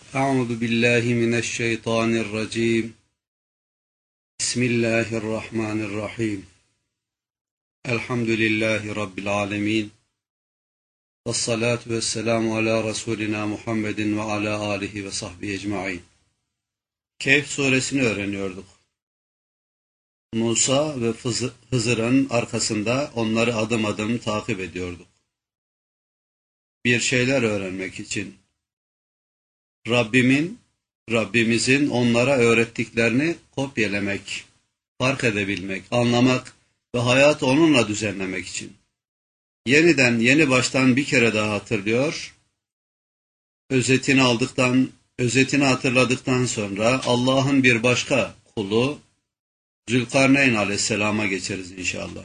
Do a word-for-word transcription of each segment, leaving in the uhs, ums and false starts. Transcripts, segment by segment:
Euzu billahi mineşşeytanirracim. Bismillahirrahmanirrahim. Elhamdülillahi rabbil alamin. Vessalatu vesselamu ala Resulina Muhammedin ve ala alihi ve sahbihi ecmaîn. Kehf suresini öğreniyorduk. Musa ve Hızır'ın arkasında onları adım adım takip ediyorduk. Bir şeyler öğrenmek için. Rabbimin, Rabbimizin onlara öğrettiklerini kopyalamak, fark edebilmek, anlamak ve hayatı onunla düzenlemek için. Yeniden, yeni baştan bir kere daha hatırlıyor, özetini aldıktan, özetini hatırladıktan sonra Allah'ın bir başka kulu, Zülkarneyn aleyhisselama geçeriz inşallah.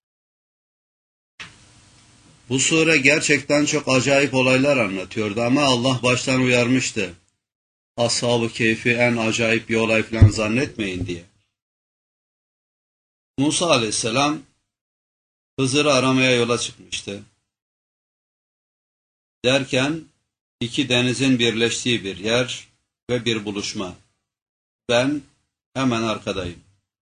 Bu sure gerçekten çok acayip olaylar anlatıyordu ama Allah baştan uyarmıştı. Ashab-ı Kehf'i en acayip bir olay falan zannetmeyin diye. Musa aleyhisselam Hızır'ı aramaya yola çıkmıştı. Derken iki denizin birleştiği bir yer ve bir buluşma. Ben hemen arkadayım.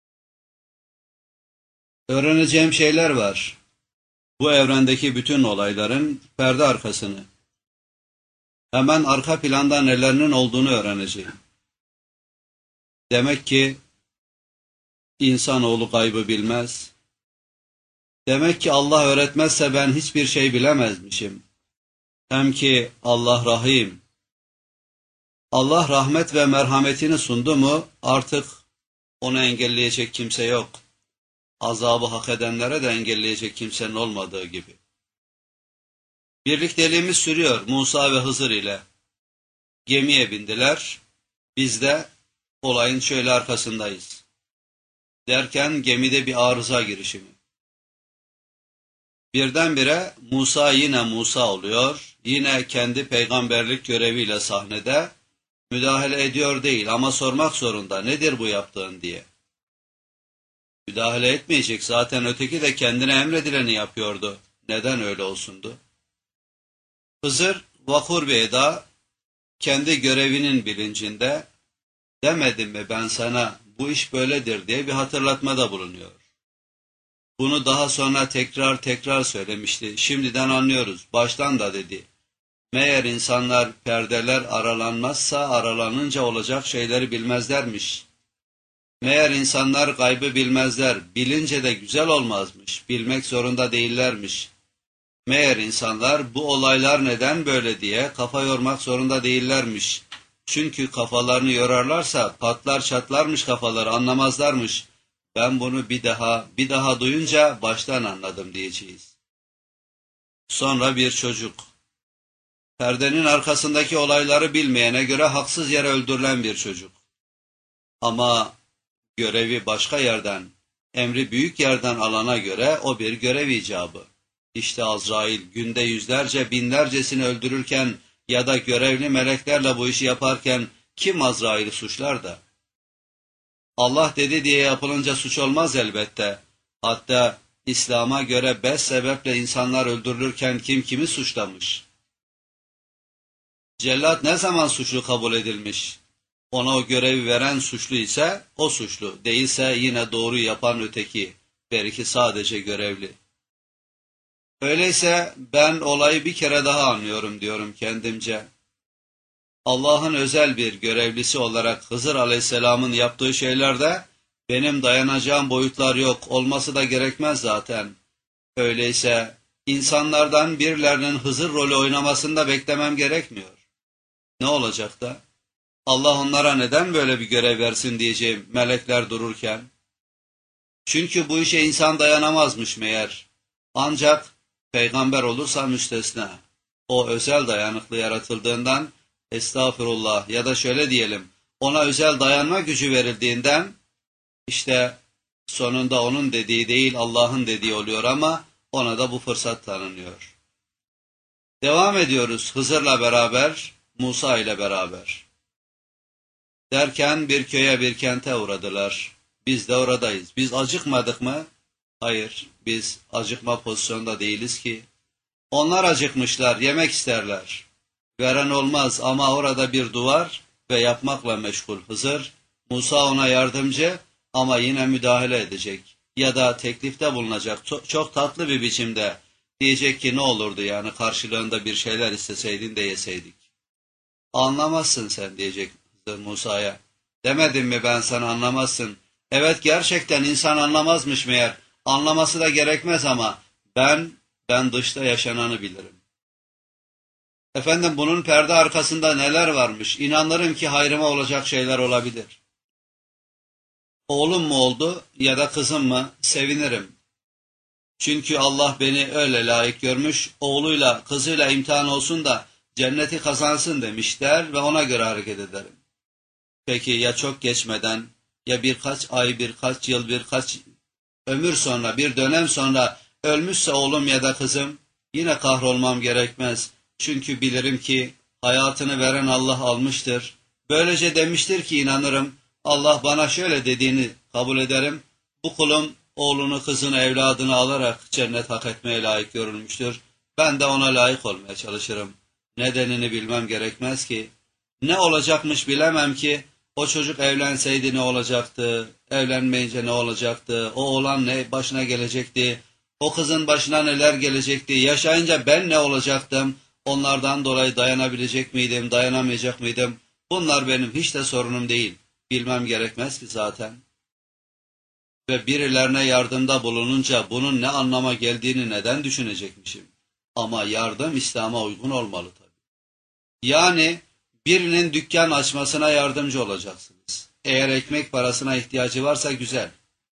Öğreneceğim şeyler var. Bu evrendeki bütün olayların perde arkasını, hemen arka planda nelerinin olduğunu öğreneceğim. Demek ki insanoğlu gaybı bilmez. Demek ki Allah öğretmezse ben hiçbir şey bilemezmişim. Hem ki Allah Rahim. Allah rahmet ve merhametini sundu mu artık onu engelleyecek kimse yok. Azabı hak edenlere de engelleyecek kimsenin olmadığı gibi. Birlikteliğimiz sürüyor Musa ve Hızır ile. Gemiye bindiler, biz de olayın şöyle arkasındayız. Derken gemide bir arıza girişimi. Birdenbire Musa yine Musa oluyor, yine kendi peygamberlik göreviyle sahnede, müdahale ediyor değil ama sormak zorunda nedir bu yaptığın diye. Müdahale etmeyecek, zaten öteki de kendine emredileni yapıyordu. Neden öyle olsundu? Hızır vakur bir eda, kendi görevinin bilincinde, demedim mi ben sana bu iş böyledir diye bir hatırlatmada bulunuyor. Bunu daha sonra tekrar tekrar söylemişti. Şimdiden anlıyoruz. Baştan da dedi. Meğer insanlar perdeler aralanmazsa aralanınca olacak şeyleri bilmezlermiş. Meğer insanlar gaybı bilmezler, bilince de güzel olmazmış, bilmek zorunda değillermiş. Meğer insanlar bu olaylar neden böyle diye kafa yormak zorunda değillermiş. Çünkü kafalarını yorarlarsa patlar çatlarmış kafaları, anlamazlarmış. Ben bunu bir daha, bir daha duyunca baştan anladım diyeceğiz. Sonra bir çocuk. Perdenin arkasındaki olayları bilmeyene göre haksız yere öldürülen bir çocuk. Ama görevi başka yerden, emri büyük yerden alana göre o bir görev icabı. İşte Azrail günde yüzlerce binlercesini öldürürken ya da görevli meleklerle bu işi yaparken kim Azrail'i suçlar da? Allah dedi diye yapılınca suç olmaz elbette. Hatta İslam'a göre beş sebeple insanlar öldürülürken kim kimi suçlamış? Cellat ne zaman suçlu kabul edilmiş? Ona o görevi veren suçlu ise o suçlu, değilse yine doğru yapan öteki, belki sadece görevli. Öyleyse ben olayı bir kere daha anlıyorum diyorum kendimce. Allah'ın özel bir görevlisi olarak Hızır Aleyhisselam'ın yaptığı şeylerde benim dayanacağım boyutlar yok, olması da gerekmez zaten. Öyleyse insanlardan birilerinin Hızır rolü oynamasını da beklemem gerekmiyor. Ne olacak da? Allah onlara neden böyle bir görev versin diyeceğim melekler dururken. Çünkü bu işe insan dayanamazmış meğer. Ancak peygamber olursa müstesna. O özel dayanıklı yaratıldığından, estağfurullah ya da şöyle diyelim, ona özel dayanma gücü verildiğinden, işte sonunda onun dediği değil Allah'ın dediği oluyor ama ona da bu fırsat tanınıyor. Devam ediyoruz Hızır'la beraber, Musa ile beraber. Derken bir köye bir kente uğradılar. Biz de oradayız. Biz acıkmadık mı? Hayır, biz acıkma pozisyonda değiliz ki. Onlar acıkmışlar, yemek isterler. veren olmaz ama orada bir duvar ve yapmakla meşgul Hızır. Musa ona yardımcı ama yine müdahale edecek ya da teklifte bulunacak çok, çok tatlı bir biçimde. Diyecek ki ne olurdu yani karşılığında bir şeyler isteseydin de yeseydik. Anlamazsın sen diyecek Hızır Musa'ya. Demedim mi ben sana anlamazsın. Evet gerçekten insan anlamazmış meğer. Anlaması da gerekmez ama ben, ben dışta yaşananı bilirim. Efendim bunun perde arkasında neler varmış? İnanırım ki hayrıma olacak şeyler olabilir. Oğlum mu oldu ya da kızım mı? Sevinirim. Çünkü Allah beni öyle layık görmüş, oğluyla kızıyla imtihan olsun da cenneti kazansın demişler ve ona göre hareket ederim. Peki ya çok geçmeden, ya birkaç ay, birkaç yıl, birkaç ömür sonra, bir dönem sonra ölmüşse oğlum ya da kızım, yine kahrolmam gerekmez. Çünkü bilirim ki hayatını veren Allah almıştır. Böylece demiştir ki inanırım, Allah bana şöyle dediğini kabul ederim. Bu kulum oğlunu, kızını, evladını alarak cennet hak etmeye layık görülmüştür. Ben de ona layık olmaya çalışırım. Nedenini bilmem gerekmez ki. Ne olacakmış bilemem ki. O çocuk evlenseydi ne olacaktı? Evlenmeyince ne olacaktı? O oğlan ne başına gelecekti? O kızın başına neler gelecekti? Yaşayınca ben ne olacaktım? Onlardan dolayı dayanabilecek miydim, dayanamayacak mıydım? Bunlar benim hiç de sorunum değil. Bilmem gerekmez ki zaten. Ve birilerine yardımda bulununca bunun ne anlama geldiğini neden düşünecekmişim? Ama yardım İslam'a uygun olmalı tabii. Yani birinin dükkan açmasına yardımcı olacaksınız. Eğer ekmek parasına ihtiyacı varsa güzel.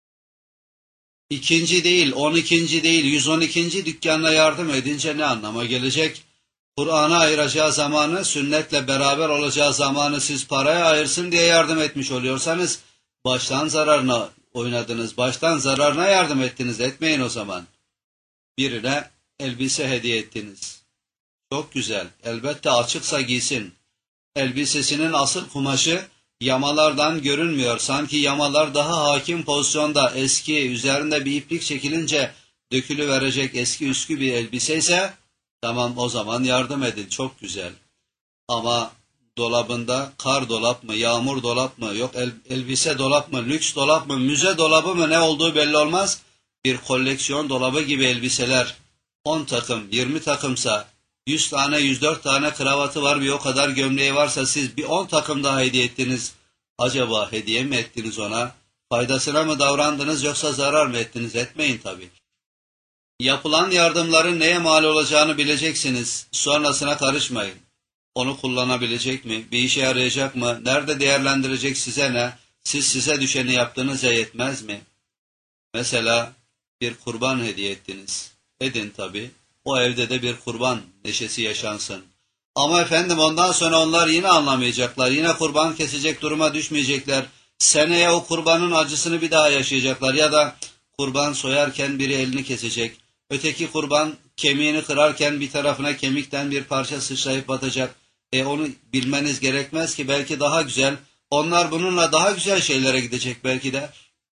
İkinci değil, on ikinci değil, yüz on ikinci dükkanına yardım edince ne anlama gelecek? Kur'an'a ayıracağı zamanı, sünnetle beraber olacağı zamanı siz paraya ayırsın diye yardım etmiş oluyorsanız, baştan zararına oynadınız, baştan zararına yardım ettiniz, etmeyin o zaman. Birine elbise hediye ettiniz. Çok güzel, elbette açıksa giysin. Elbisesinin asıl kumaşı yamalardan görünmüyor. Sanki yamalar daha hakim pozisyonda, eski, üzerinde bir iplik çekilince dökülüverecek eski üskü bir elbise ise, tamam o zaman yardım edin, çok güzel. Ama dolabında kar dolap mı, yağmur dolap mı, yok el, elbise dolap mı, lüks dolap mı, müze dolabı mı ne olduğu belli olmaz. Bir koleksiyon dolabı gibi elbiseler, on takım, yirmi takımsa, yüz tane, yüz dört tane kravatı var, bir o kadar gömleği varsa siz bir on takım daha hediye ettiniz. Acaba hediye mi ettiniz ona? Faydasına mı davrandınız yoksa zarar mı ettiniz? Etmeyin tabii. Yapılan yardımların neye mal olacağını bileceksiniz. Sonrasına karışmayın. Onu kullanabilecek mi? Bir işe yarayacak mı? Nerede değerlendirecek size ne? Siz size düşeni yaptığınızca yetmez mi? Mesela bir kurban hediye ettiniz. Edin tabii. O evde de bir kurban neşesi yaşansın. Ama efendim ondan sonra onlar yine anlamayacaklar. Yine kurban kesecek duruma düşmeyecekler. Seneye o kurbanın acısını bir daha yaşayacaklar. Ya da kurban soyarken biri elini kesecek. Öteki kurban kemiğini kırarken bir tarafına kemikten bir parça sıçrayıp batacak. E onu bilmeniz gerekmez ki, belki daha güzel. Onlar bununla daha güzel şeylere gidecek belki de.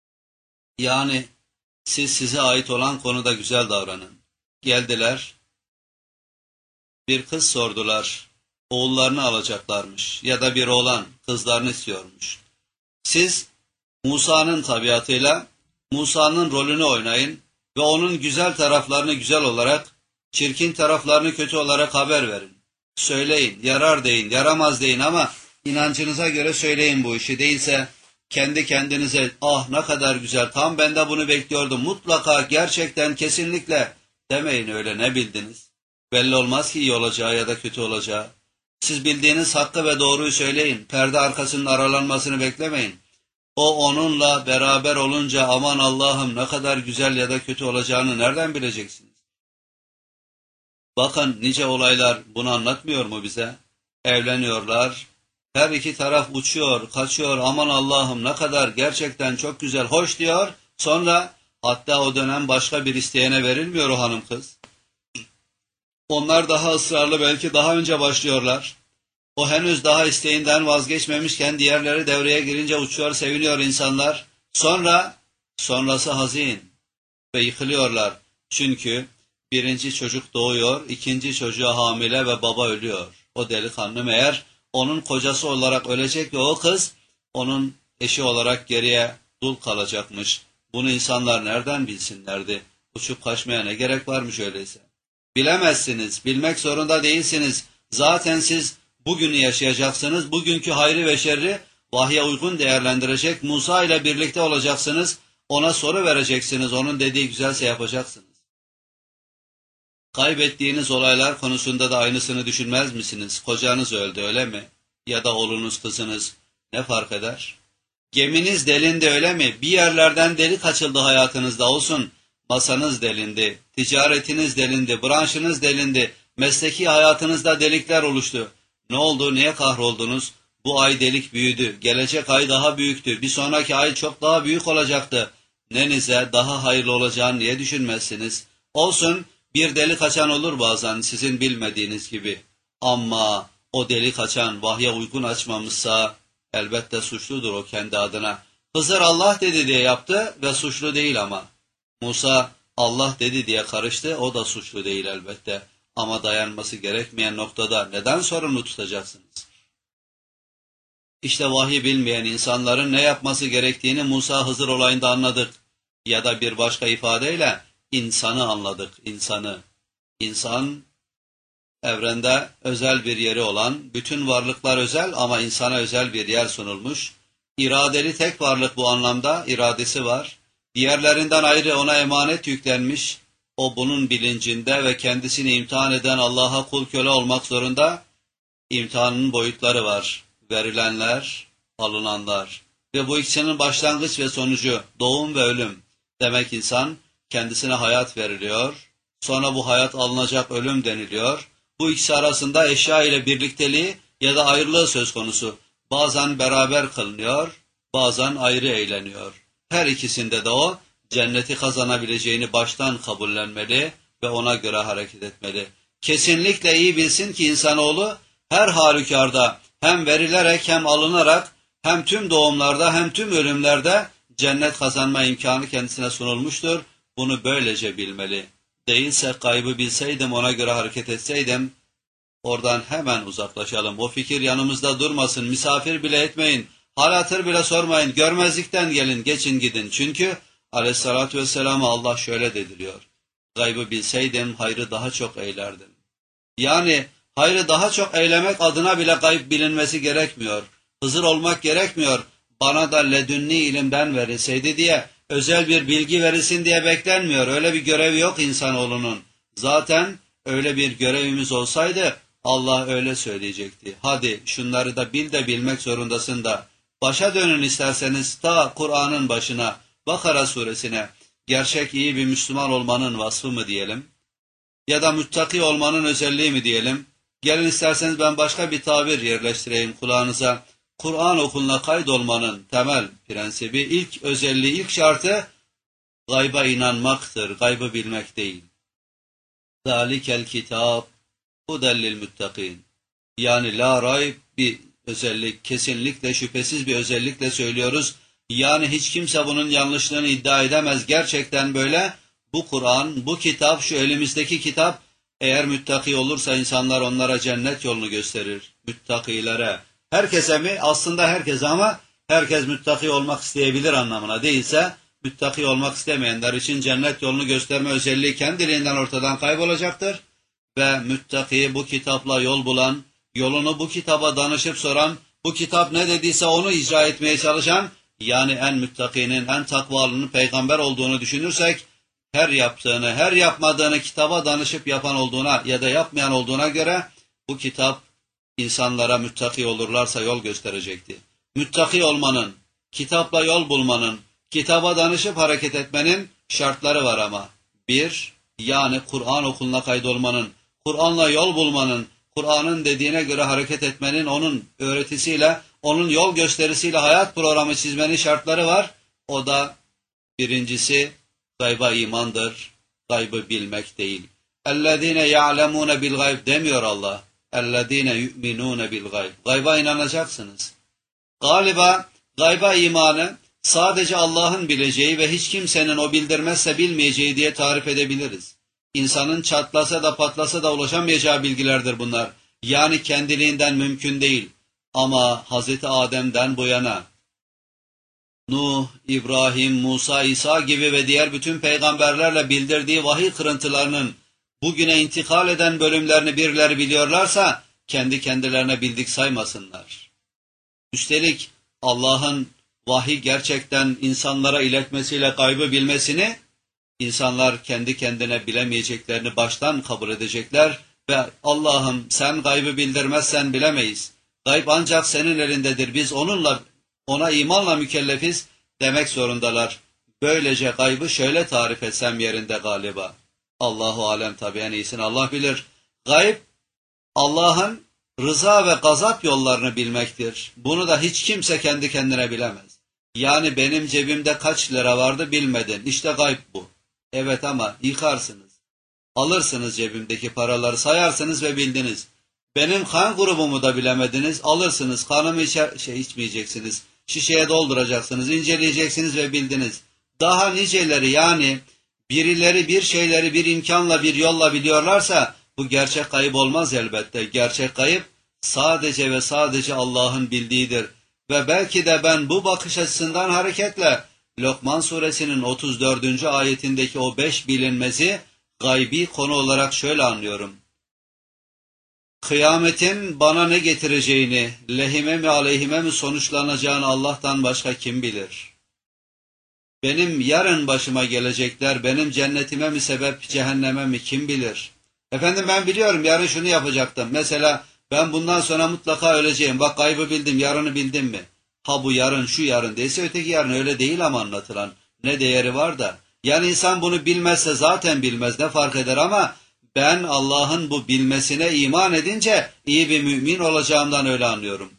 Yani siz size ait olan konuda güzel davranın. Geldiler, bir kız sordular, oğullarını alacaklarmış ya da bir oğlan kızlarını istiyormuş. Siz Musa'nın tabiatıyla Musa'nın rolünü oynayın ve onun güzel taraflarını güzel olarak, çirkin taraflarını kötü olarak haber verin. Söyleyin, yarar deyin, yaramaz deyin ama inancınıza göre söyleyin bu işi. Değilse kendi kendinize, ah ne kadar güzel, tam ben de bunu bekliyordum, mutlaka, gerçekten, kesinlikle demeyin öyle, ne bildiniz? Belli olmaz ki iyi olacağı ya da kötü olacağı. Siz bildiğiniz hakkı ve doğruyu söyleyin, perde arkasının aralanmasını beklemeyin. O onunla beraber olunca aman Allah'ım ne kadar güzel ya da kötü olacağını nereden bileceksiniz? Bakın nice olaylar bunu anlatmıyor mu bize? Evleniyorlar, her iki taraf uçuyor, kaçıyor, aman Allah'ım ne kadar gerçekten çok güzel, hoş diyor. Sonra hatta o dönem başka bir isteyene verilmiyor o hanım kız. Onlar daha ısrarlı, belki daha önce başlıyorlar. O henüz daha isteğinden vazgeçmemişken diğerleri devreye girince uçuyor, seviniyor insanlar. Sonra, sonrası hazin ve yıkılıyorlar. Çünkü birinci çocuk doğuyor, ikinci çocuğa hamile ve baba ölüyor. O delikanlı meğer onun kocası olarak ölecek ve o kız onun eşi olarak geriye dul kalacakmış. Bunu insanlar nereden bilsinlerdi? Uçup kaçmaya ne gerek varmış öyleyse? Bilemezsiniz, bilmek zorunda değilsiniz. Zaten siz bugünü yaşayacaksınız. Bugünkü hayrı ve şerri vahye uygun değerlendirecek. Musa ile birlikte olacaksınız. Ona soru vereceksiniz. Onun dediği güzelse yapacaksınız. Kaybettiğiniz olaylar konusunda da aynısını düşünmez misiniz? Kocanız öldü öyle mi? Ya da oğlunuz, kızınız. Ne fark eder? Geminiz delindi öyle mi? Bir yerlerden delik açıldı hayatınızda olsun. Masanız delindi, ticaretiniz delindi, branşınız delindi, mesleki hayatınızda delikler oluştu. Ne oldu, niye kahroldunuz? Bu ay delik büyüdü, gelecek ay daha büyüktü, bir sonraki ay çok daha büyük olacaktı. Nenize daha hayırlı olacağını niye düşünmezsiniz? Olsun, bir delik açan olur bazen sizin bilmediğiniz gibi. Ama o delik açan vahye uygun açmamışsa elbette suçludur o kendi adına. Hızır Allah dedi diye yaptı ve suçlu değil ama. Musa Allah dedi diye karıştı, o da suçlu değil elbette. Ama dayanması gerekmeyen noktada neden sorumlu tutacaksınız? İşte vahiy bilmeyen insanların ne yapması gerektiğini Musa Hızır olayında anladık. Ya da bir başka ifadeyle insanı anladık, insanı. İnsan, evrende özel bir yeri olan, bütün varlıklar özel ama insana özel bir yer sunulmuş. İradeli tek varlık bu anlamda, iradesi var. Diğerlerinden ayrı ona emanet yüklenmiş, o bunun bilincinde ve kendisini imtihan eden Allah'a kul köle olmak zorunda. İmtihanın boyutları var, verilenler, alınanlar ve bu ikisinin başlangıç ve sonucu doğum ve ölüm. Demek insan kendisine hayat veriliyor, sonra bu hayat alınacak ölüm deniliyor. Bu ikisi arasında eşya ile birlikteliği ya da ayrılığı söz konusu. Bazen beraber kılınıyor, bazen ayrı eğleniyor. Her ikisinde de o, cenneti kazanabileceğini baştan kabullenmeli ve ona göre hareket etmeli. Kesinlikle iyi bilsin ki insanoğlu her halükarda hem verilerek hem alınarak hem tüm doğumlarda hem tüm ölümlerde cennet kazanma imkanı kendisine sunulmuştur. Bunu böylece bilmeli. Değilse kaybı bilseydim, ona göre hareket etseydim, oradan hemen uzaklaşalım. O fikir yanımızda durmasın, misafir bile etmeyin. Hal hatır bile sormayın, görmezlikten gelin, geçin gidin. Çünkü aleyhissalatü vesselam'a Allah şöyle dediriyor. Gaybı bilseydim hayrı daha çok eylerdim. Yani hayrı daha çok eylemek adına bile gayb bilinmesi gerekmiyor. Hızır olmak gerekmiyor. Bana da ledünni ilimden verilseydi diye, özel bir bilgi verilsin diye beklenmiyor. Öyle bir görevi yok insanoğlunun. Zaten öyle bir görevimiz olsaydı Allah öyle söyleyecekti. Hadi şunları da bil de bilmek zorundasın da. Başa dönün isterseniz ta Kur'an'ın başına, Bakara suresine. Gerçek iyi bir Müslüman olmanın vasfı mı diyelim? Ya da müttaki olmanın özelliği mi diyelim? Gelin isterseniz ben başka bir tabir yerleştireyim kulağınıza. Kur'an okuluna kaydolmanın temel prensibi, ilk özelliği, ilk şartı gayba inanmaktır, gaybı bilmek değil. Zalikel kitab hudellil muttakin. Yani la rayb bir özellik, kesinlikle şüphesiz bir özellikle söylüyoruz. Yani hiç kimse bunun yanlışlığını iddia edemez. Gerçekten böyle. Bu Kur'an, bu kitap, şu elimizdeki kitap, eğer müttaki olursa insanlar onlara cennet yolunu gösterir. Müttakilere. Herkese mi? Aslında herkese, ama herkes müttaki olmak isteyebilir anlamına değilse, müttaki olmak istemeyenler için cennet yolunu gösterme özelliği kendiliğinden ortadan kaybolacaktır. Ve müttaki, bu kitapla yol bulan, yolunu bu kitaba danışıp soran, bu kitap ne dediyse onu icra etmeye çalışan, yani en müttakinin, en takvalının peygamber olduğunu düşünürsek, her yaptığını, her yapmadığını kitaba danışıp yapan olduğuna ya da yapmayan olduğuna göre bu kitap insanlara müttaki olurlarsa yol gösterecekti. Müttaki olmanın, kitapla yol bulmanın, kitaba danışıp hareket etmenin şartları var ama. Bir, yani Kur'an okuluna kaydolmanın, Kur'an'la yol bulmanın, Kur'an'ın dediğine göre hareket etmenin, onun öğretisiyle, onun yol gösterisiyle hayat programı çizmenin şartları var. O da birincisi gayba imandır, gaybı bilmek değil. اَلَّذ۪ينَ يَعْلَمُونَ بِالْغَيْبِ demiyor Allah. اَلَّذ۪ينَ يُؤْمِنُونَ بِالْغَيْبِ. Gayba inanacaksınız. Galiba gayba imanı sadece Allah'ın bileceği ve hiç kimsenin o bildirmezse bilmeyeceği diye tarif edebiliriz. İnsanın çatlasa da patlasa da ulaşamayacağı bilgilerdir bunlar. Yani kendiliğinden mümkün değil. Ama Hazreti Adem'den bu yana Nuh, İbrahim, Musa, İsa gibi ve diğer bütün peygamberlerle bildirdiği vahiy kırıntılarının bugüne intikal eden bölümlerini birileri biliyorlarsa kendi kendilerine bildik saymasınlar. Üstelik Allah'ın vahiy gerçekten insanlara iletmesiyle gaybı bilmesini insanlar kendi kendine bilemeyeceklerini baştan kabul edecekler ve Allah'ım sen gaybı bildirmezsen bilemeyiz. Gayb ancak senin elindedir. Biz onunla ona imanla mükellefiz demek zorundalar. Böylece gaybı şöyle tarif etsem yerinde galiba. Allahu alem, tabii en iyisini Allah bilir. Gayb Allah'ın rıza ve gazap yollarını bilmektir. Bunu da hiç kimse kendi kendine bilemez. Yani benim cebimde kaç lira vardı bilmedin. İşte gayb bu. Evet ama yıkarsınız. Alırsınız cebimdeki paraları, sayarsınız ve bildiniz. Benim kan grubumu da bilemediniz. Alırsınız, kanımı içer, şey içmeyeceksiniz. Şişeye dolduracaksınız, inceleyeceksiniz ve bildiniz. Daha niceleri, yani birileri bir şeyleri bir imkanla, bir yolla biliyorlarsa bu gerçek kayıp olmaz elbette. Gerçek kayıp sadece ve sadece Allah'ın bildiğidir. Ve belki de ben bu bakış açısından hareketle Lokman suresinin otuz dördüncü ayetindeki o beş bilinmezi gaybi konu olarak şöyle anlıyorum. Kıyametin bana ne getireceğini, lehime mi aleyhime mi sonuçlanacağını Allah'tan başka kim bilir? Benim yarın başıma gelecekler, benim cennetime mi sebep, cehenneme mi kim bilir? Efendim ben biliyorum yarın şunu yapacaktım. Mesela ben bundan sonra mutlaka öleceğim. Bak gaybı bildim, yarını bildim mi? Ha bu yarın, şu yarın değilse öteki yarın, öyle değil ama anlatılan. Ne değeri var da. Yani insan bunu bilmezse zaten bilmez, ne fark eder, ama ben Allah'ın bu bilmesine iman edince iyi bir mümin olacağımdan öyle anlıyorum.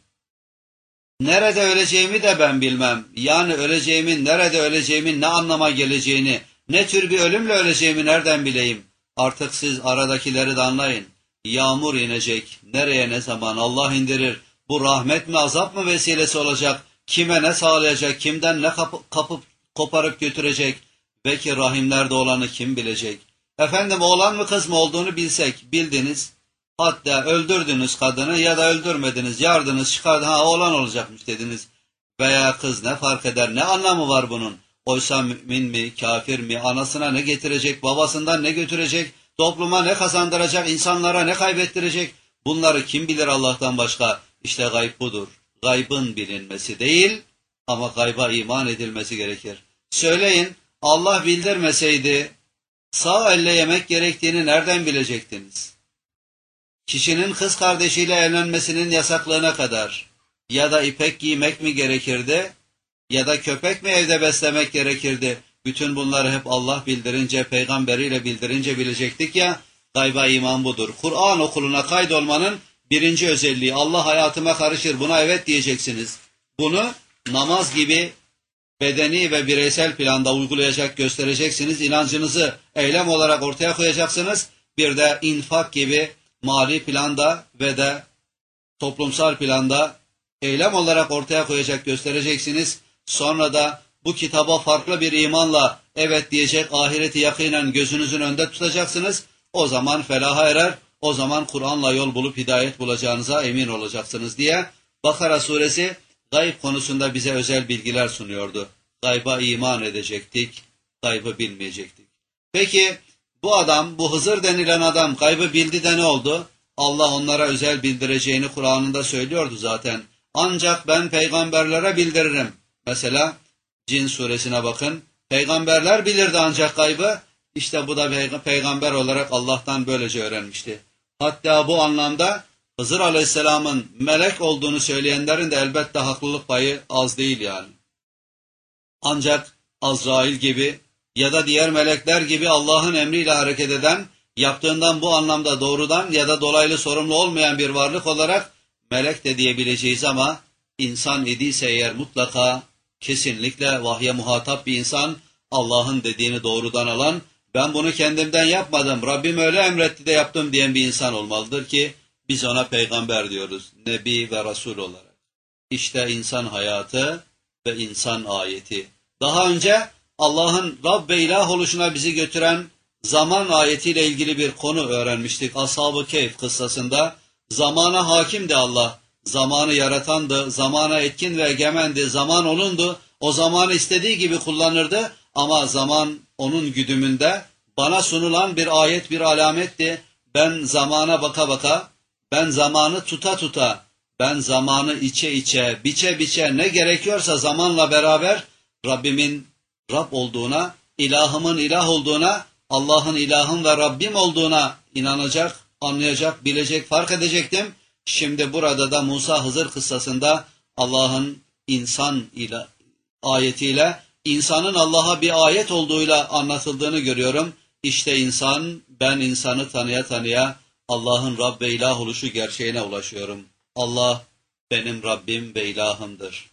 Nerede öleceğimi de ben bilmem. Yani öleceğimin, nerede öleceğimin ne anlama geleceğini, ne tür bir ölümle öleceğimi nereden bileyim? Artık siz aradakileri de anlayın. Yağmur inecek. Nereye, ne zaman? Allah indirir. Bu rahmet mi, azap mı vesilesi olacak? Kime ne sağlayacak? Kimden ne kapıp, kapıp koparıp götürecek? Belki rahimlerde olanı kim bilecek? Efendim oğlan mı kız mı olduğunu bilsek, bildiniz. Hatta öldürdünüz kadını ya da öldürmediniz, yardınız, çıkardınız, ha oğlan olacakmış dediniz. Veya kız, ne fark eder, ne anlamı var bunun? Oysa mümin mi, kafir mi, anasına ne getirecek, babasından ne götürecek, topluma ne kazandıracak, insanlara ne kaybettirecek? Bunları kim bilir Allah'tan başka? İşte gayb budur. Gaybın bilinmesi değil ama gayba iman edilmesi gerekir. Söyleyin, Allah bildirmeseydi sağ elle yemek gerektiğini nereden bilecektiniz? Kişinin kız kardeşiyle evlenmesinin yasaklığına kadar ya da ipek giymek mi gerekirdi ya da köpek mi evde beslemek gerekirdi? Bütün bunları hep Allah bildirince, peygamberiyle bildirince bilecektik ya. Gayba iman budur. Kur'an okuluna kaydolmanın birinci özelliği, Allah hayatıma karışır, buna evet diyeceksiniz. Bunu namaz gibi bedeni ve bireysel planda uygulayacak, göstereceksiniz. İnancınızı eylem olarak ortaya koyacaksınız. Bir de infak gibi mali planda ve de toplumsal planda eylem olarak ortaya koyacak, göstereceksiniz. Sonra da bu kitaba farklı bir imanla evet diyecek, ahireti yakinen gözünüzün önünde tutacaksınız. O zaman felaha erer, o zaman Kur'an'la yol bulup hidayet bulacağınıza emin olacaksınız diye Bakara suresi gayb konusunda bize özel bilgiler sunuyordu. Gayba iman edecektik, gaybı bilmeyecektik. Peki bu adam, bu Hızır denilen adam gaybı bildi de ne oldu? Allah onlara özel bildireceğini Kur'an'ında söylüyordu zaten. Ancak ben peygamberlere bildiririm. Mesela Cin suresine bakın. Peygamberler bilirdi ancak gaybı. İşte bu da peygamber olarak Allah'tan böylece öğrenmişti. Hatta bu anlamda Hızır Aleyhisselam'ın melek olduğunu söyleyenlerin de elbette haklılık payı az değil yani. Ancak Azrail gibi ya da diğer melekler gibi Allah'ın emriyle hareket eden, yaptığından bu anlamda doğrudan ya da dolaylı sorumlu olmayan bir varlık olarak melek de diyebileceğiz ama insan idiyse eğer mutlaka, kesinlikle vahye muhatap bir insan, Allah'ın dediğini doğrudan alan, ben bunu kendimden yapmadım, Rabbim öyle emretti de yaptım diyen bir insan olmalıdır ki biz ona peygamber diyoruz, nebi ve resul olarak. İşte insan hayatı ve insan ayeti. Daha önce Allah'ın Rab ve ilah oluşuna bizi götüren zaman ayetiyle ilgili bir konu öğrenmiştik. Ashab-ı Kehf kıssasında Zamana hakimdi Allah. Zamanı yaratandı, zamana etkin ve egemendi, zaman onundu. O zamanı istediği gibi kullanırdı ama zaman onun güdümünde. Bana sunulan bir ayet, bir alametti. Ben zamana baka baka, ben zamanı tuta tuta, ben zamanı içe içe, biçe biçe ne gerekiyorsa zamanla beraber Rabbimin Rab olduğuna, ilahımın ilah olduğuna, Allah'ın ilahım ve Rabbim olduğuna inanacak, anlayacak, bilecek, fark edecektim. Şimdi burada da Musa Hızır kıssasında Allah'ın insan ile ayetiyle, insanın Allah'a bir ayet olduğuyla anlatıldığını görüyorum. İşte insan, ben insanı tanıya tanıya Allah'ın Rab ve ilah oluşu gerçeğine ulaşıyorum. Allah benim Rabbim ve ilahımdır.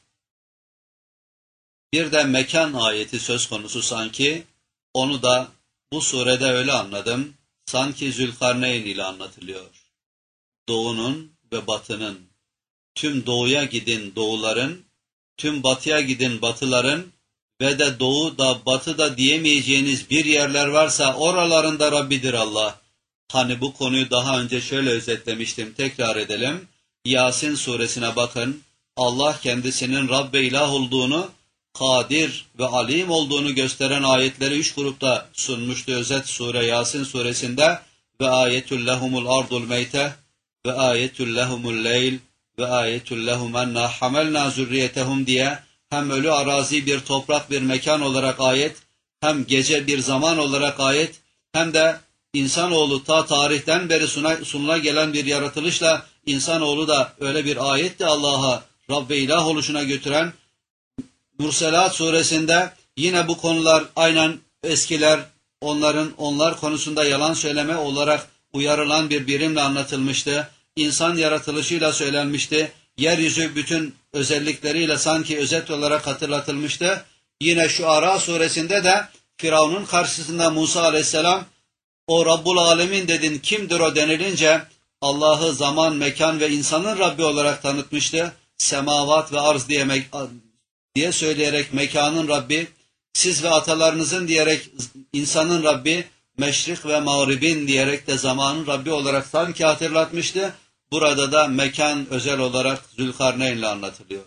Bir de mekan ayeti söz konusu sanki, onu da bu surede öyle anladım, sanki Zülkarneyn ile anlatılıyor. Doğunun ve batının, tüm doğuya gidin doğuların, tüm batıya gidin batıların ve de doğu da batı da diyemeyeceğiniz bir yerler varsa oralarında Rabbidir Allah. Hani bu konuyu daha önce şöyle özetlemiştim, tekrar edelim. Yasin suresine bakın, Allah kendisinin Rab ve ilah olduğunu, kadir ve alim olduğunu gösteren ayetleri üç grupta sunmuştu. Özet sure Yasin suresinde ve ayetül lehumul ardul meyte ve ayetül lehumul leyl ve ayetül lehum enna hamelna zürriyetehum diye hem ölü arazi bir toprak bir mekan olarak ayet, hem gece bir zaman olarak ayet, hem de insanoğlu ta tarihten beri sunula gelen bir yaratılışla insanoğlu da öyle bir ayetti Allah'a Rab ve ilah oluşuna götüren. Murselat suresinde yine bu konular aynen eskiler, onların onlar konusunda yalan söyleme olarak uyarılan bir birimle anlatılmıştı. İnsan yaratılışıyla söylenmişti. Yeryüzü bütün özellikleriyle sanki özet olarak hatırlatılmıştı. Yine şu Ara suresinde de Firavun'un karşısında Musa aleyhisselam o Rabbul Alemin dedin, kimdir o denilince Allah'ı zaman, mekan ve insanın Rabbi olarak tanıtmıştı. Semavat ve arz diye, diye söyleyerek mekanın Rabbi, siz ve atalarınızın diyerek insanın Rabbi, meşrik ve mağribin diyerek de zamanın Rabbi olarak sanki hatırlatmıştı. Burada da mekan özel olarak Zülkarneyn ile anlatılıyor.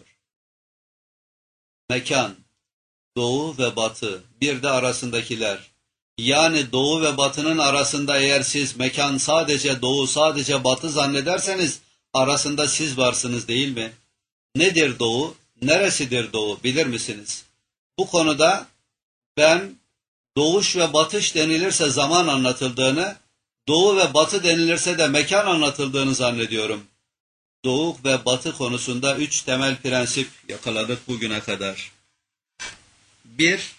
Mekan, doğu ve batı, bir de arasındakiler. Yani doğu ve batının arasında eğer siz mekan sadece doğu, sadece batı zannederseniz arasında siz varsınız değil mi? Nedir doğu? Neresidir doğu? Bilir misiniz? Bu konuda ben doğuş ve batış denilirse zaman anlatıldığını, doğu ve batı denilirse de mekan anlatıldığını zannediyorum. Doğu ve batı konusunda üç temel prensip yakaladık bugüne kadar. Bir,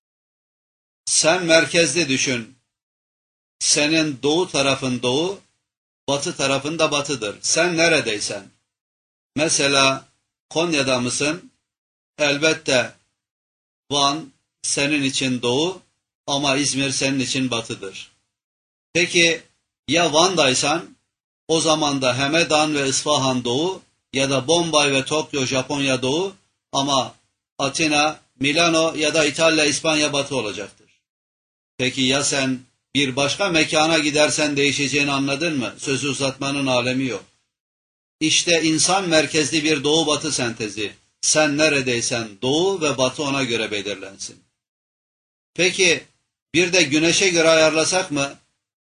sen merkezli düşün. Senin doğu tarafın doğu, batı tarafın da batıdır. Sen neredeysen. Mesela Konya'da mısın? Elbette Van senin için doğu ama İzmir senin için batıdır. Peki ya Van'daysan o zaman da Hemedan ve İsfahan doğu ya da Bombay ve Tokyo Japonya doğu ama Atina, Milano ya da İtalya, İspanya batı olacaktır. Peki ya sen bir başka mekana gidersen değişeceğini anladın mı? Sözü uzatmanın alemi yok. İşte insan merkezli bir doğu batı sentezi. Sen neredeysen doğu ve batı ona göre belirlensin. Peki bir de güneşe göre ayarlasak mı?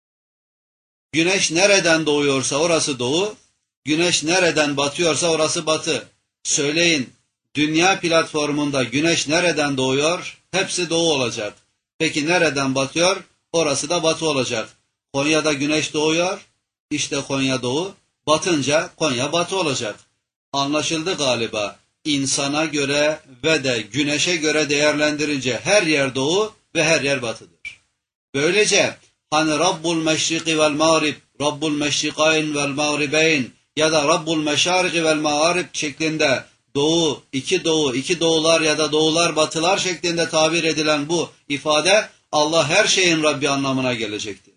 Güneş nereden doğuyorsa orası doğu, güneş nereden batıyorsa orası batı. Söyleyin, dünya platformunda güneş nereden doğuyor? Hepsi doğu olacak. Peki nereden batıyor? Orası da batı olacak. Konya'da güneş doğuyor, işte Konya doğu. Batınca Konya batı olacak. Anlaşıldı galiba. İnsana göre ve de güneşe göre değerlendirince her yer doğu ve her yer batıdır. Böylece hani Rabbul Meşriki vel Mağrib, Rabbul Meşrikayn vel Mağribeyn ya da Rabbul Meşariki vel Mağrib şeklinde doğu, iki doğu, iki doğular ya da doğular batılar şeklinde tabir edilen bu ifade Allah her şeyin Rabbi anlamına gelecektir.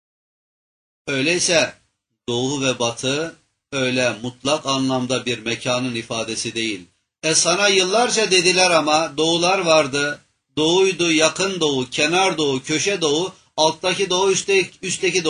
Öyleyse doğu ve batı öyle mutlak anlamda bir mekanın ifadesi değil. E sana yıllarca dediler ama doğular vardı. Doğuydu, yakın doğu, kenar doğu, köşe doğu, alttaki doğu, üstteki, üstteki doğu.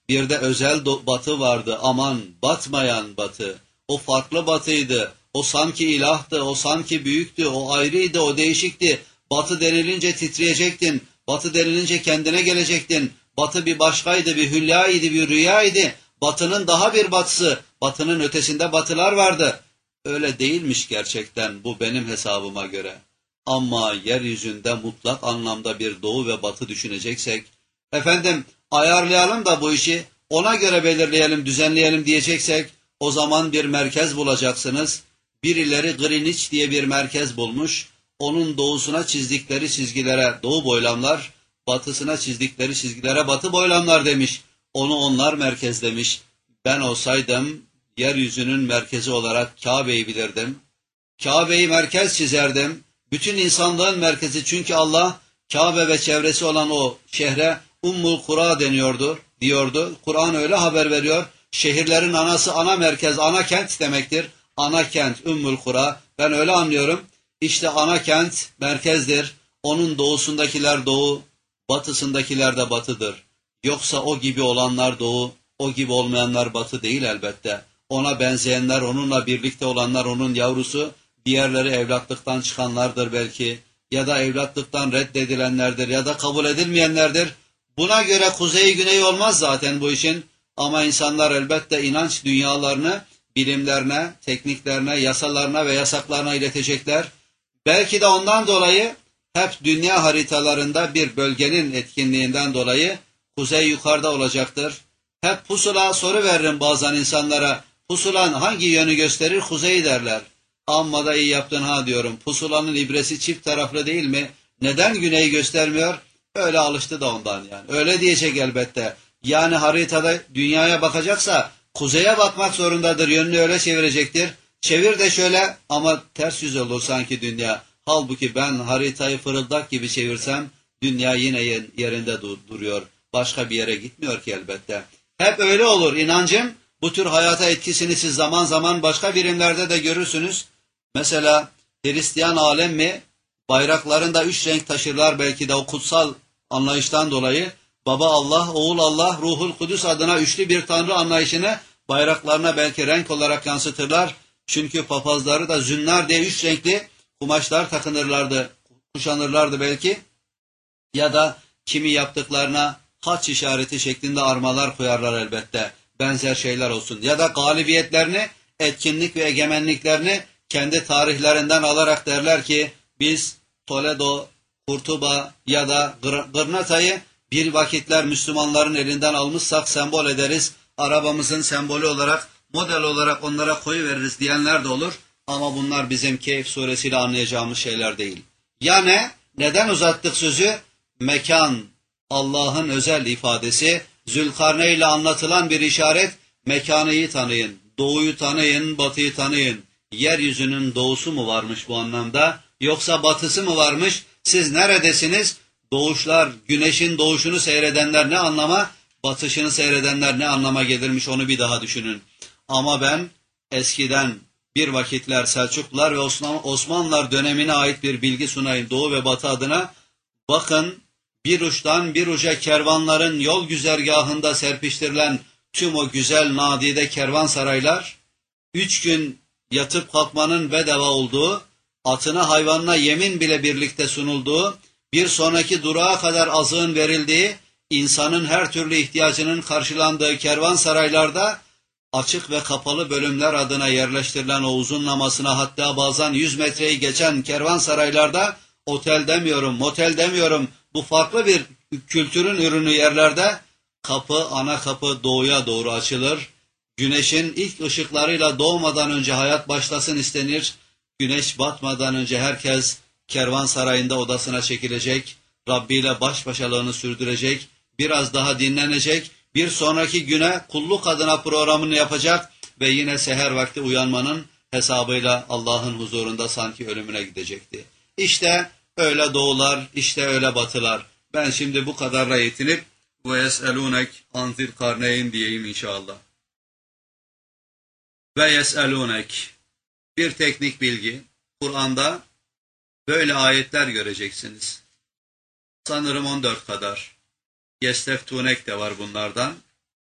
Bir de özel batı vardı. Aman batmayan batı. O farklı batıydı. O sanki ilahtı. O sanki büyüktü. O ayrıydı. O değişikti. Batı denilince titreyecektin. Batı denilince kendine gelecektin. Batı bir başkaydı. Bir hülyaydı. Bir rüyaydı. Batının daha bir batısı. Batının ötesinde batılar vardı. Öyle değilmiş gerçekten. Bu benim hesabıma göre. Ama yeryüzünde mutlak anlamda bir doğu ve batı düşüneceksek, efendim ayarlayalım da bu işi ona göre belirleyelim, düzenleyelim diyeceksek, o zaman bir merkez bulacaksınız. Birileri Greenwich diye bir merkez bulmuş, onun doğusuna çizdikleri çizgilere doğu boylamlar, batısına çizdikleri çizgilere batı boylamlar demiş. Onu onlar merkezlemiş. Ben olsaydım yeryüzünün merkezi olarak Kabe'yi bilirdim. Kabe'yi merkez çizerdim. Bütün insanlığın merkezi, çünkü Allah Kabe ve çevresi olan o şehre Ummul Kura deniyordu, diyordu. Kur'an öyle haber veriyor. Şehirlerin anası, ana merkez, ana kent demektir. Ana kent, Ummul Kura. Ben öyle anlıyorum. İşte ana kent merkezdir. Onun doğusundakiler doğu, batısındakiler de batıdır. Yoksa o gibi olanlar doğu, o gibi olmayanlar batı değil elbette. Ona benzeyenler, onunla birlikte olanlar onun yavrusu, diğerleri evlatlıktan çıkanlardır belki, ya da evlatlıktan reddedilenlerdir ya da kabul edilmeyenlerdir. Buna göre kuzeyi güneyi olmaz zaten bu işin, ama insanlar elbette inanç dünyalarını bilimlerine, tekniklerine, yasalarına ve yasaklarına iletecekler. Belki de ondan dolayı hep dünya haritalarında bir bölgenin etkinliğinden dolayı kuzey yukarıda olacaktır. Hep pusula soru veririm bazen insanlara, pusulan hangi yönü gösterir? Kuzeyi derler. Amma da iyi yaptın ha diyorum. Pusulanın ibresi çift taraflı değil mi? Neden güneyi göstermiyor? Öyle alıştı da ondan yani. Öyle diyecek elbette. Yani haritada dünyaya bakacaksa kuzeye bakmak zorundadır. Yönünü öyle çevirecektir. Çevir de şöyle, ama ters yüz olur sanki dünya. Halbuki ben haritayı fırıldak gibi çevirsem dünya yine yerinde duruyor. Başka bir yere gitmiyor ki elbette. Hep öyle olur inancım. Bu tür hayata etkisini siz zaman zaman başka birimlerde de görürsünüz. Mesela Hristiyan alem mi? Bayraklarında üç renk taşırlar belki de o kutsal anlayıştan dolayı. Baba Allah, oğul Allah, Ruhul Kudüs adına üçlü bir tanrı anlayışını bayraklarına belki renk olarak yansıtırlar. Çünkü papazları da zünnar diye üç renkli kumaşlar takınırlardı, kuşanırlardı belki. Ya da kimi yaptıklarına haç işareti şeklinde armalar koyarlar elbette. Benzer şeyler olsun. Ya da galibiyetlerini, etkinlik ve egemenliklerini kendi tarihlerinden alarak derler ki biz Toledo, Kurtuba ya da Gırnata'yı bir vakitler Müslümanların elinden almışsak sembol ederiz. Arabamızın sembolü olarak, model olarak onlara koyuveririz diyenler de olur. Ama bunlar bizim Kehf suresiyle anlayacağımız şeyler değil. Ya ne? Neden uzattık sözü? Mekan, Allah'ın özel ifadesi. Zülkarneyn ile anlatılan bir işaret. Mekanı iyi tanıyın, doğuyu tanıyın, batıyı tanıyın. Yeryüzünün doğusu mu varmış bu anlamda, yoksa batısı mı varmış? Siz neredesiniz? Doğuşlar, güneşin doğuşunu seyredenler ne anlama, batışını seyredenler ne anlama gelirmiş, onu bir daha düşünün. Ama ben eskiden bir vakitler Selçuklular ve Osmanlılar dönemine ait bir bilgi sunayım doğu ve batı adına. Bakın, bir uçtan bir uca kervanların yol güzergahında serpiştirilen tüm o güzel nadide kervansaraylar, üç gün yatıp kalkmanın bedava olduğu, atına hayvanına yemin bile birlikte sunulduğu, bir sonraki durağa kadar azığın verildiği, insanın her türlü ihtiyacının karşılandığı kervansaraylarda, açık ve kapalı bölümler adına yerleştirilen o uzunlamasına hatta bazen yüz metreyi geçen kervansaraylarda, otel demiyorum, motel demiyorum, bu farklı bir kültürün ürünü yerlerde, kapı, ana kapı doğuya doğru açılır. Güneşin ilk ışıklarıyla doğmadan önce hayat başlasın istenir. Güneş batmadan önce herkes kervansarayında odasına çekilecek, Rabbi ile baş başalığını sürdürecek, biraz daha dinlenecek, bir sonraki güne kulluk adına programını yapacak ve yine seher vakti uyanmanın hesabıyla Allah'ın huzurunda sanki ölümüne gidecekti. İşte öyle doğular, işte öyle batılar. Ben şimdi bu kadarla yetinip ve yes'elûnek an Zilkarneyn diyeyim inşallah. Ve yes'elûnek, bir teknik bilgi, Kur'an'da böyle ayetler göreceksiniz. Sanırım on dört kadar. Yesteftunek de var bunlardan.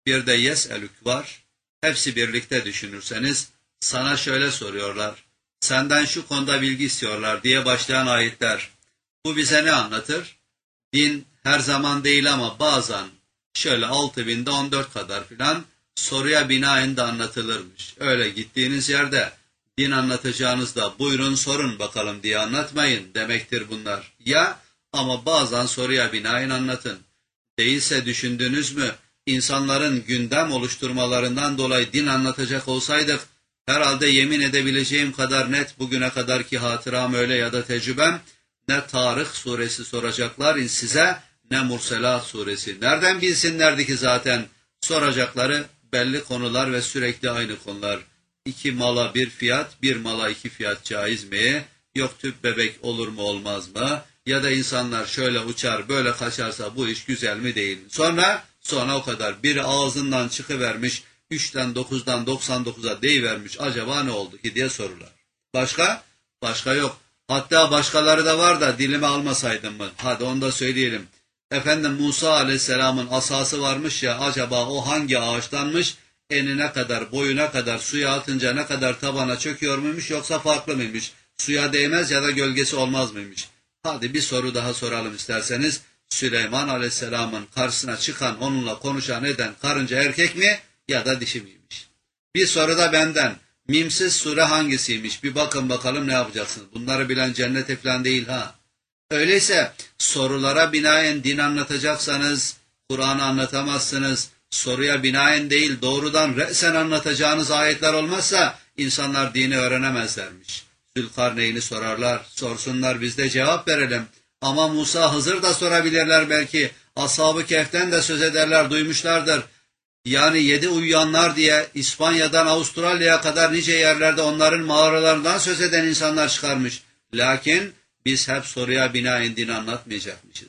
bir de yes'elük var. Hepsi birlikte düşünürseniz sana şöyle soruyorlar. Senden şu konuda bilgi istiyorlar diye başlayan ayetler. Bu bize ne anlatır? Din her zaman değil ama bazen şöyle altı binde on dört kadar filan soruya binaen de anlatılırmış. Öyle gittiğiniz yerde din anlatacağınızda buyurun sorun bakalım diye anlatmayın demektir bunlar. Ya ama bazen soruya binaen anlatın. Değilse düşündünüz mü insanların gündem oluşturmalarından dolayı din anlatacak olsaydık herhalde yemin edebileceğim kadar net bugüne kadarki hatıram öyle ya da tecrübem ne Tarık suresi soracaklar size ne Murselat suresi. Nereden bilsinlerdi ki zaten soracakları belli konular ve sürekli aynı konular. İki mala bir fiyat, bir mala iki fiyat caiz mi? Yok tüp bebek olur mu olmaz mı? Ya da insanlar şöyle uçar böyle kaçarsa bu iş güzel mi değil mi? Sonra, sonra o kadar. Biri ağzından çıkıvermiş, üçten dokuzdan doksan dokuza deyivermiş. Acaba ne oldu ki diye sorular. Başka? Başka yok. Hatta başkaları da var da dilime almasaydım mı? Hadi onu da söyleyelim. Efendim Musa aleyhisselamın asası varmış ya acaba o hangi ağaçtanmış? Enine kadar, boyuna kadar, suya atınca ne kadar tabana çöküyor muymuş yoksa farklı mıymış? Suya değmez ya da gölgesi olmaz mıymış? Hadi bir soru daha soralım isterseniz. Süleyman aleyhisselamın karşısına çıkan, onunla konuşan eden karınca erkek mi ya da dişi miymiş? Bir soru da benden. Mimsiz sure hangisiymiş? Bir bakın bakalım ne yapacaksınız? Bunları bilen cennete falan değil ha. Öyleyse sorulara binaen din anlatacaksanız Kur'an'ı anlatamazsınız. Soruya binaen değil doğrudan re'sen anlatacağınız ayetler olmazsa insanlar dini öğrenemezlermiş. Zülkarneyn'i sorarlar, sorsunlar biz de cevap verelim. Ama Musa Hızır da sorabilirler belki. Ashab-ı Kehf'ten de söz ederler, duymuşlardır. Yani yedi uyuyanlar diye İspanya'dan Avustralya'ya kadar nice yerlerde onların mağaralarından söz eden insanlar çıkarmış. Lakin biz hep soruya binaen din anlatmayacakmışız.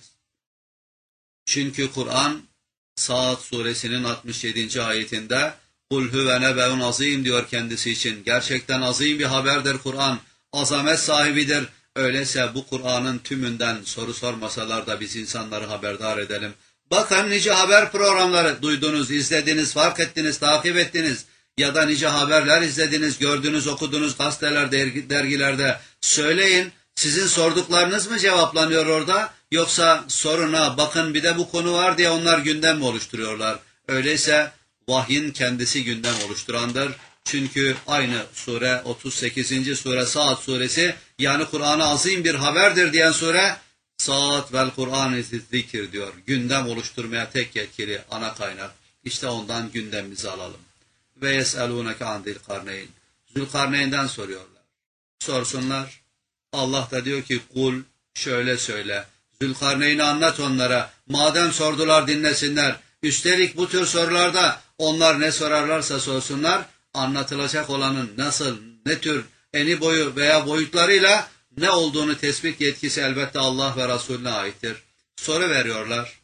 Çünkü Kur'an Saat suresinin altmış yedinci ayetinde "Kul huve nebeun azim" diyor kendisi için. Gerçekten azim bir haberdir Kur'an. Azamet sahibidir. Öyleyse bu Kur'an'ın tümünden soru sormasalar da biz insanları haberdar edelim. Bakın nice haber programları duydunuz, izlediniz, fark ettiniz, takip ettiniz. Ya da nice haberler izlediniz, gördünüz, okudunuz gazeteler, dergilerde. Söyleyin, sizin sorduklarınız mı cevaplanıyor orada? Yoksa soruna bakın bir de bu konu var diye onlar gündem mi oluşturuyorlar? Öyleyse vahyin kendisi gündem oluşturandır. Çünkü aynı sure otuz sekizinci sure Saat suresi yani Kur'an-ı azim bir haberdir diyen sure Saat vel Kur'an-ı zikir diyor. Gündem oluşturmaya tek yetkili ana kaynak. İşte ondan gündemimizi alalım. Ve yes'elûneke an Zilkarneyn. Zülkarneyn'den soruyorlar. Sorsunlar. Allah da diyor ki kul şöyle söyle. Zülkarneyn'i anlat onlara. Madem sordular dinlesinler. Üstelik bu tür sorularda onlar ne sorarlarsa sorsunlar. Anlatılacak olanın nasıl, ne tür, eni boyu veya boyutlarıyla ne olduğunu tespit yetkisi elbette Allah ve Resulüne aittir. Soru veriyorlar.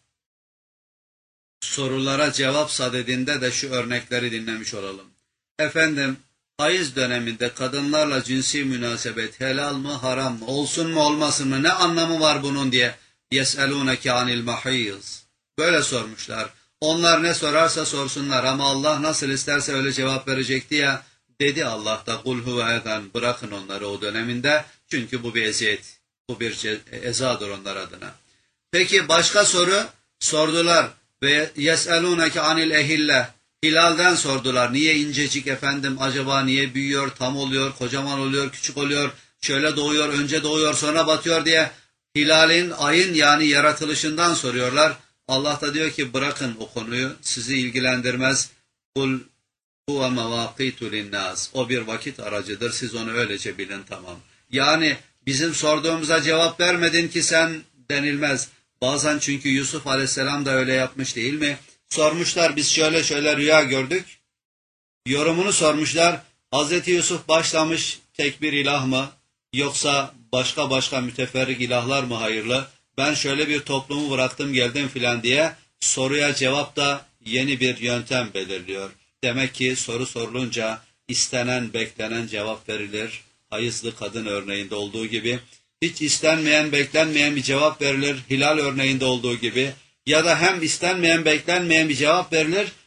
Sorulara cevap sadedinde de şu örnekleri dinlemiş olalım. Efendim, hayız döneminde kadınlarla cinsi münasebet helal mı, haram mı, olsun mu, olmasın mı, ne anlamı var bunun diye yes'elûneke anil mahîz. Böyle sormuşlar. Onlar ne sorarsa sorsunlar ama Allah nasıl isterse öyle cevap verecekti ya. Dedi Allah da kul huve eden, bırakın onları o döneminde. Çünkü bu bir eziyet, bu bir ezadır onlar adına. Peki başka soru sordular. Ve yes'elûneke anil ehille. Hilalden sordular. Niye incecik efendim, acaba niye büyüyor, tam oluyor, kocaman oluyor, küçük oluyor, şöyle doğuyor, önce doğuyor, sonra batıyor diye hilalin, ayın yani yaratılışından soruyorlar. Allah da diyor ki bırakın o konuyu, sizi ilgilendirmez. Kul huve mevâkîtu linnâs. O bir vakit aracıdır, siz onu öylece bilin tamam. Yani bizim sorduğumuza cevap vermedin ki sen denilmez. Bazen çünkü Yusuf aleyhisselam da öyle yapmış değil mi? Sormuşlar biz şöyle şöyle rüya gördük. Yorumunu sormuşlar. Hazreti Yusuf başlamış tek bir ilah mı? Yoksa başka başka müteferrik ilahlar mı hayırlı? Ben şöyle bir toplumu bıraktım geldim filan diye soruya cevap da yeni bir yöntem belirliyor. Demek ki soru sorulunca istenen beklenen cevap verilir. Hayızlı kadın örneğinde olduğu gibi. Hiç istenmeyen beklenmeyen bir cevap verilir. Hilal örneğinde olduğu gibi. Ya da hem istenmeyen beklenmeyen bir cevap verilir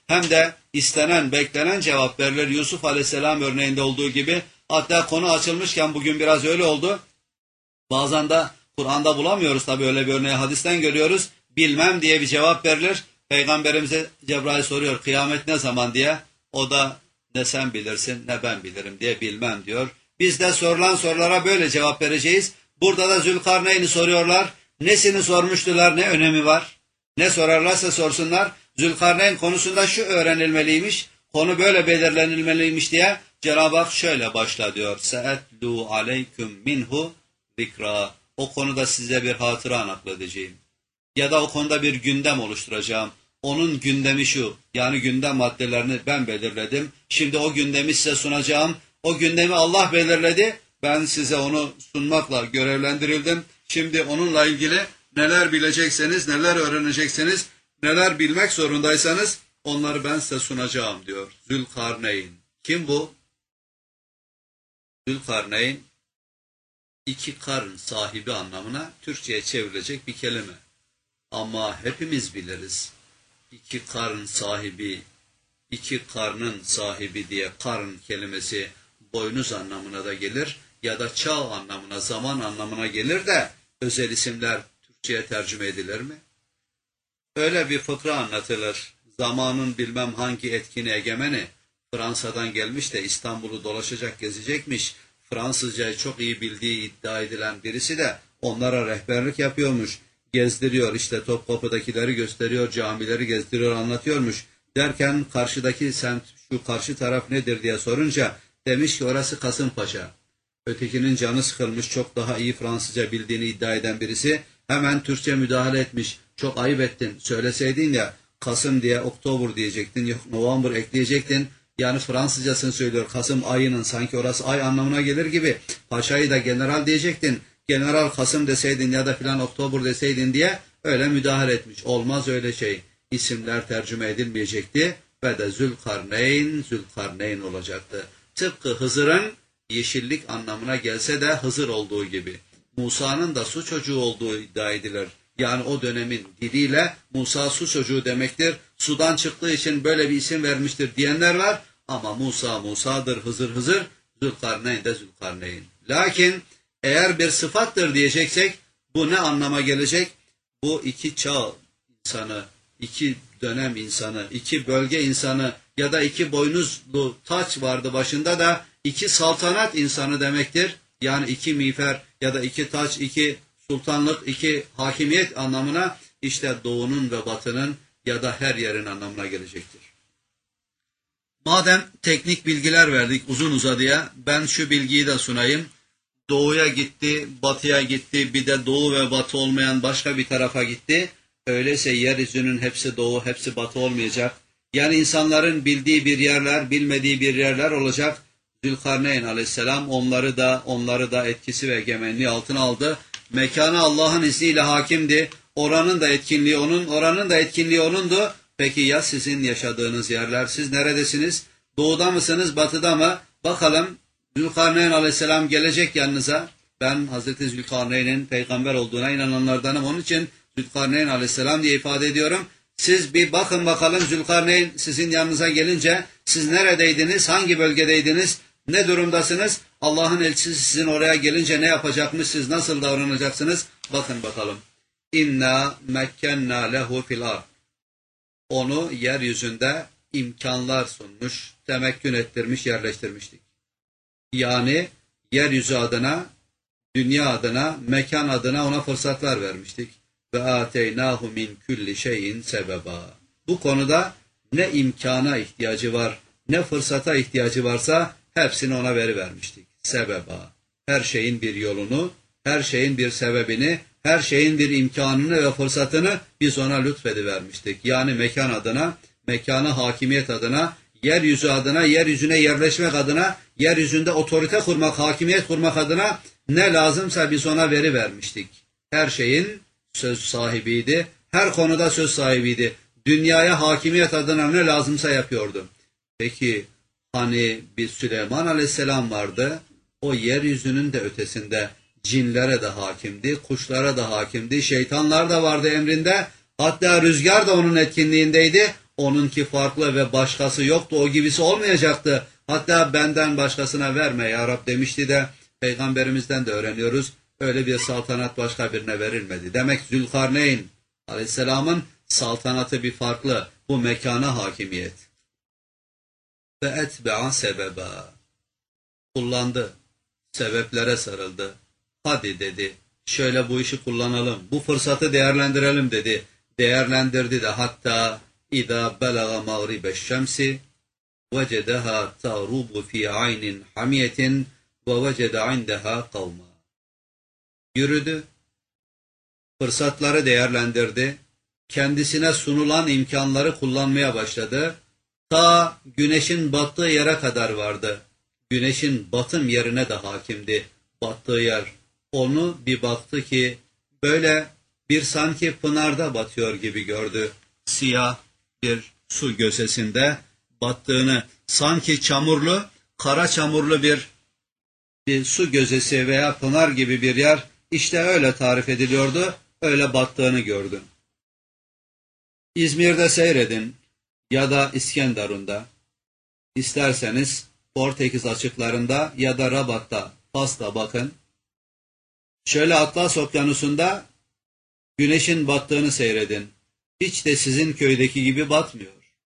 hem de istenen, beklenen cevap verilir. Yusuf Aleyhisselam örneğinde olduğu gibi. Hatta konu açılmışken bugün biraz öyle oldu. Bazen de Kur'an'da bulamıyoruz tabii öyle bir örneği, hadisten görüyoruz. Bilmem diye bir cevap verilir. Peygamberimize Cebrail soruyor kıyamet ne zaman diye. O da ne sen bilirsin ne ben bilirim diye bilmem diyor. Biz de sorulan sorulara böyle cevap vereceğiz. Burada da Zülkarneyn'i soruyorlar. Nesini sormuştular, ne önemi var? Ne sorarlarsa sorsunlar. Zülkarneyn konusunda şu öğrenilmeliymiş, konu böyle belirlenilmeliymiş diye Cenab-ı Hak şöyle başla diyor. Se'etlu aleyküm minhu zikra. O konuda size bir hatıra nakledeceğim. Ya da o konuda bir gündem oluşturacağım. Onun gündemi şu, yani gündem maddelerini ben belirledim. Şimdi o gündemi size sunacağım. O gündemi Allah belirledi. Ben size onu sunmakla görevlendirildim. Şimdi onunla ilgili neler bilecekseniz, neler öğrenecekseniz, neler bilmek zorundaysanız onları ben size sunacağım diyor. Zülkarneyn. Kim bu? Zülkarneyn, iki karın sahibi anlamına Türkçe'ye çevrilecek bir kelime. Ama hepimiz biliriz. İki karın sahibi, iki karnın sahibi diye karın kelimesi boynuz anlamına da gelir ya da çağ anlamına, zaman anlamına gelir de özel isimler Türkçe'ye tercüme edilir mi? Öyle bir fıkra anlatılır. Zamanın bilmem hangi etkini egemeni Fransa'dan gelmiş de İstanbul'u dolaşacak, gezecekmiş. Fransızcayı çok iyi bildiği iddia edilen birisi de onlara rehberlik yapıyormuş. Gezdiriyor, işte Topkapı'dakileri gösteriyor, camileri gezdiriyor, anlatıyormuş. Derken karşıdaki semt, şu karşı taraf nedir diye sorunca demiş ki orası Kasımpaşa. Ötekinin canı sıkılmış, çok daha iyi Fransızca bildiğini iddia eden birisi hemen Türkçe müdahale etmiş. Çok ayıp ettin, söyleseydin ya Kasım diye Oktober diyecektin, yok November ekleyecektin. Yani Fransızcasını söylüyor, Kasım ayının, sanki orası ay anlamına gelir gibi. Paşayı da general diyecektin, General Kasım deseydin ya da filan Oktober deseydin diye öyle müdahale etmiş. Olmaz öyle şey. İsimler tercüme edilmeyecekti ve de Zülkarneyn, Zülkarneyn olacaktı. Tıpkı Hızır'ın yeşillik anlamına gelse de Hızır olduğu gibi. Musa'nın da su çocuğu olduğu iddia edilir. Yani o dönemin diliyle Musa su çocuğu demektir. Sudan çıktığı için böyle bir isim vermiştir diyenler var. Ama Musa Musa'dır, Hızır Hızır, Zülkarneyn de Zülkarneyn. Lakin eğer bir sıfattır diyeceksek bu ne anlama gelecek? Bu iki çağ insanı, iki dönem insanı, iki bölge insanı ya da iki boynuzlu taç vardı başında da iki saltanat insanı demektir. Yani iki miğfer ya da iki taç, iki sultanlık, iki hakimiyet anlamına, işte doğunun ve batının ya da her yerin anlamına gelecektir. Madem teknik bilgiler verdik uzun uzadıya, ben şu bilgiyi de sunayım. Doğuya gitti, batıya gitti, bir de doğu ve batı olmayan başka bir tarafa gitti. Öyleyse yeryüzünün hepsi doğu, hepsi batı olmayacak. Yani insanların bildiği bir yerler, bilmediği bir yerler olacak. Zülkarneyn aleyhisselam onları da onları da etkisi ve egemenliği altına aldı. Mekana Allah'ın izniyle hakimdi. Oranın da etkinliği onun, oranın da etkinliği onundu. Peki ya sizin yaşadığınız yerler? Siz neredesiniz? Doğuda mısınız, batıda mı? Bakalım. Zülkarneyn aleyhisselam gelecek yanınıza. Ben Hazreti Zülkarneyn'in peygamber olduğuna inananlardanım. Onun için Zülkarneyn aleyhisselam diye ifade ediyorum. Siz bir bakın bakalım Zülkarneyn sizin yanınıza gelince siz neredeydiniz, hangi bölgedeydiniz, ne durumdasınız? Allah'ın elçisi sizin oraya gelince ne yapacakmış, siz nasıl davranacaksınız? Bakın bakalım. İnna mekkenna lehu fil ard. Onu yeryüzünde imkanlar sunmuş, temekkün ettirmiş, yerleştirmiştik. Yani yeryüzü adına, dünya adına, mekan adına ona fırsatlar vermiştik. Ve ateynahu min kulli şeyin sebeba. Bu konuda ne imkana ihtiyacı var, ne fırsata ihtiyacı varsa hepsini ona verivermiştik. Sebeba. Her şeyin bir yolunu, her şeyin bir sebebini, her şeyin bir imkanını ve fırsatını biz ona lütfedivermiştik. Yani mekan adına, mekana hakimiyet adına, yeryüzü adına, yeryüzüne yerleşmek adına, yeryüzünde otorite kurmak, hakimiyet kurmak adına ne lazımsa biz ona verivermiştik. Her şeyin söz sahibiydi, her konuda söz sahibiydi. Dünyaya hakimiyet adına ne lazımsa yapıyordu. Peki hani bir Süleyman aleyhisselam vardı, o yeryüzünün de ötesinde cinlere de hakimdi, kuşlara da hakimdi, şeytanlar da vardı emrinde, hatta rüzgar da onun etkinliğindeydi. onunki farklı ve başkası yoktu, o gibisi olmayacaktı. Hatta benden başkasına verme ya Rab demişti de Peygamberimizden de öğreniyoruz. Öyle bir saltanat başka birine verilmedi. Demek Zülkarneyn Aleyhisselam'ın saltanatı bir farklı. Bu mekana hakimiyet. Ve etbe'a sebeba. Kullandı. Sebeplere sarıldı. Hadi dedi. Şöyle bu işi kullanalım. Bu fırsatı değerlendirelim dedi. Değerlendirdi de hatta İza belaga mağribeş şemsi vecedeha tağrubu fi aynin hamiyetin ve vecede indeha kavma. Yürüdü. Fırsatları değerlendirdi. Kendisine sunulan imkanları kullanmaya başladı. Ta güneşin battığı yere kadar vardı. Güneşin batım yerine de hakimdi. Battığı yer. Onu bir baktı ki böyle bir sanki pınarda batıyor gibi gördü. Siyah bir su gösesinde battığını, sanki çamurlu, kara çamurlu bir, bir su gözesi veya pınar gibi bir yer, işte öyle tarif ediliyordu, öyle battığını gördü. İzmir'de seyredin ya da İskenderun'da, isterseniz Portekiz açıklarında ya da Rabat'ta, Fas'ta bakın. Şöyle Atlas Okyanusu'nda güneşin battığını seyredin. Hiç de sizin köydeki gibi batmıyor.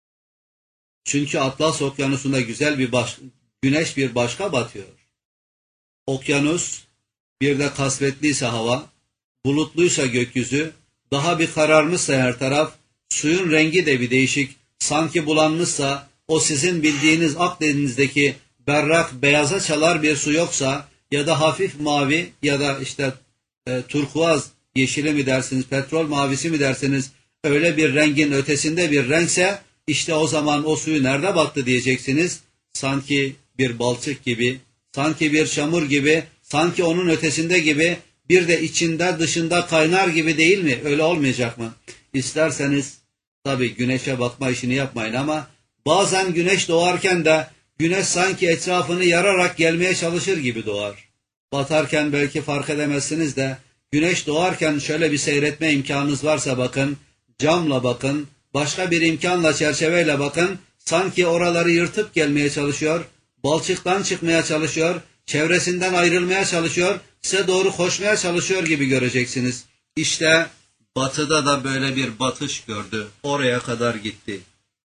Çünkü Atlas Okyanusu'nda güzel bir baş, güneş bir başka batıyor. Okyanus, bir de kasvetliyse hava, bulutluysa gökyüzü, daha bir kararmışsa her taraf, suyun rengi de bir değişik, sanki bulanmışsa, o sizin bildiğiniz Akdeniz'deki berrak, beyaza çalar bir su yoksa, ya da hafif mavi ya da işte e, turkuaz yeşili mi dersiniz, petrol mavisi mi dersiniz, öyle bir rengin ötesinde bir renkse, işte o zaman o suyu nerede battı diyeceksiniz. Sanki bir balçık gibi, sanki bir çamur gibi, sanki onun ötesinde gibi, bir de içinde dışında kaynar gibi değil mi? Öyle olmayacak mı? İsterseniz tabii güneşe bakma işini yapmayın ama bazen güneş doğarken de güneş sanki etrafını yararak gelmeye çalışır gibi doğar. Batarken belki fark edemezsiniz de güneş doğarken şöyle bir seyretme imkanınız varsa bakın, camla bakın, başka bir imkanla, çerçeveyle bakın, sanki oraları yırtıp gelmeye çalışıyor, balçıktan çıkmaya çalışıyor, çevresinden ayrılmaya çalışıyor, size doğru koşmaya çalışıyor gibi göreceksiniz. İşte batıda da böyle bir batış gördü, oraya kadar gitti.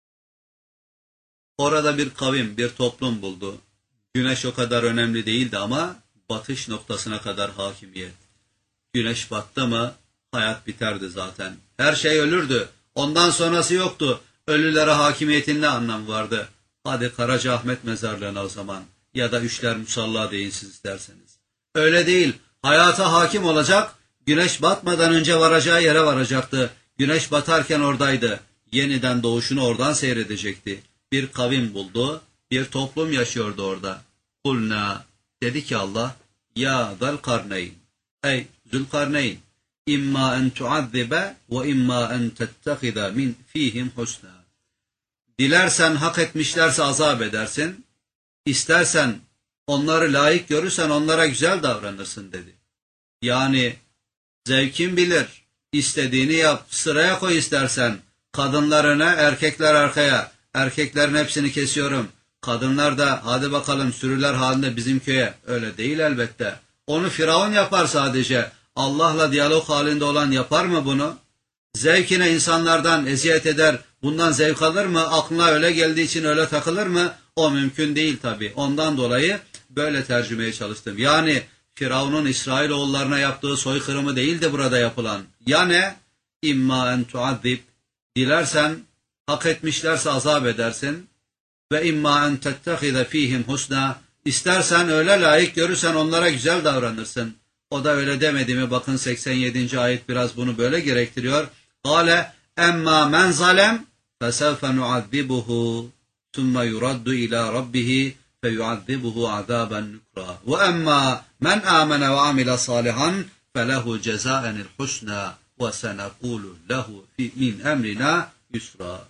Orada bir kavim, bir toplum buldu. Güneş o kadar önemli değildi ama batış noktasına kadar hakimiyet. Güneş battı mı hayat biterdi zaten. Her şey ölürdü. Ondan sonrası yoktu. Ölülere hakimiyetin ne anlamı vardı? Hadi Karacaahmet mezarlığına o zaman. Ya da Üçler Musalla deyin siz isterseniz. Öyle değil. Hayata hakim olacak. Güneş batmadan önce varacağı yere varacaktı. Güneş batarken oradaydı. Yeniden doğuşunu oradan seyredecekti. Bir kavim buldu. Bir toplum yaşıyordu orada. Kulna, dedi ki Allah, ya Zülkarneyn, ey Zülkarneyn, İmma en tuazzibe ve imma en tettekhida min fihim husna. Dilersen hak etmişlerse azap edersin. İstersen onları layık görürsen onlara güzel davranırsın dedi. Yani zevkin bilir. İstediğini yap. Sıraya koy istersen. Kadınlar öne, erkekler arkaya. Erkeklerin hepsini kesiyorum. Kadınlar da hadi bakalım sürüler halinde bizim köye. Öyle değil elbette. Onu Firavun yapar sadece. Allah'la diyalog halinde olan yapar mı bunu? Zevkine insanlardan eziyet eder, bundan zevk alır mı? Aklına öyle geldiği için öyle takılır mı? O mümkün değil tabii. Ondan dolayı böyle tercümeye çalıştım. Yani Firavun'un İsrailoğullarına yaptığı soykırımı değil de burada yapılan. Ya ne? İmma en tuazzib. Dilersen hak etmişlerse azap edersin. Ve imma en tettehide fihim husna. İstersen öyle layık görürsen onlara güzel davranırsın. O da öyle demedi mi? Bakın seksen yedinci ayet biraz bunu böyle gerektiriyor. Kale emma men zalem fesevfe nuazzibuhu thumma yuraddu ila rabbihi feyuazzibuhu azaben nukra. Ve emma men amene ve amile salihan felehu cezaenil husna ve senekulu lehu min emrina yusra.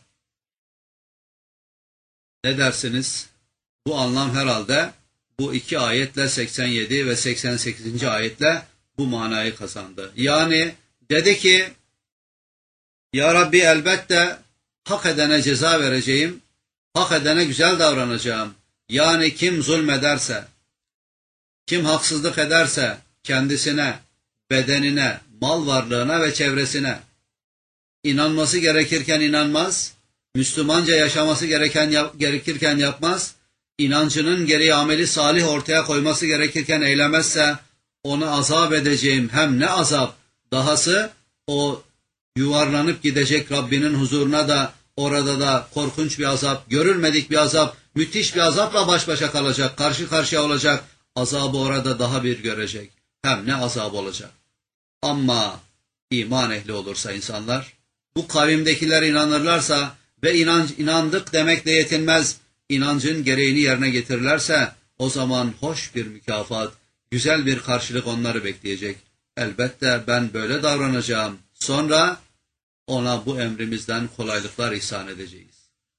Ne dersiniz? Bu anlam herhalde bu iki ayetle seksen yedi ve seksen sekizinci ayetle bu manayı kazandı. Yani dedi ki ya Rabbi elbette hak edene ceza vereceğim, hak edene güzel davranacağım. Yani kim zulmederse, kim haksızlık ederse kendisine, bedenine, mal varlığına ve çevresine, inanması gerekirken inanmaz, Müslümanca yaşaması gereken yap, gerekirken yapmaz, inancının gereği ameli salih ortaya koyması gerekirken eylemezse onu azap edeceğim. Hem ne azap, dahası o yuvarlanıp gidecek Rabbinin huzuruna da orada da korkunç bir azap, görülmedik bir azap, müthiş bir azapla baş başa kalacak, karşı karşıya olacak, azabı orada daha bir görecek. Hem ne azap olacak. Ama iman ehli olursa insanlar, bu kavimdekiler inanırlarsa ve inanç, inandık demekle yetinmez, inancın gereğini yerine getirirlerse, o zaman hoş bir mükafat, güzel bir karşılık onları bekleyecek. Elbette ben böyle davranacağım. Sonra ona bu emrimizden kolaylıklar ihsan edeceğiz.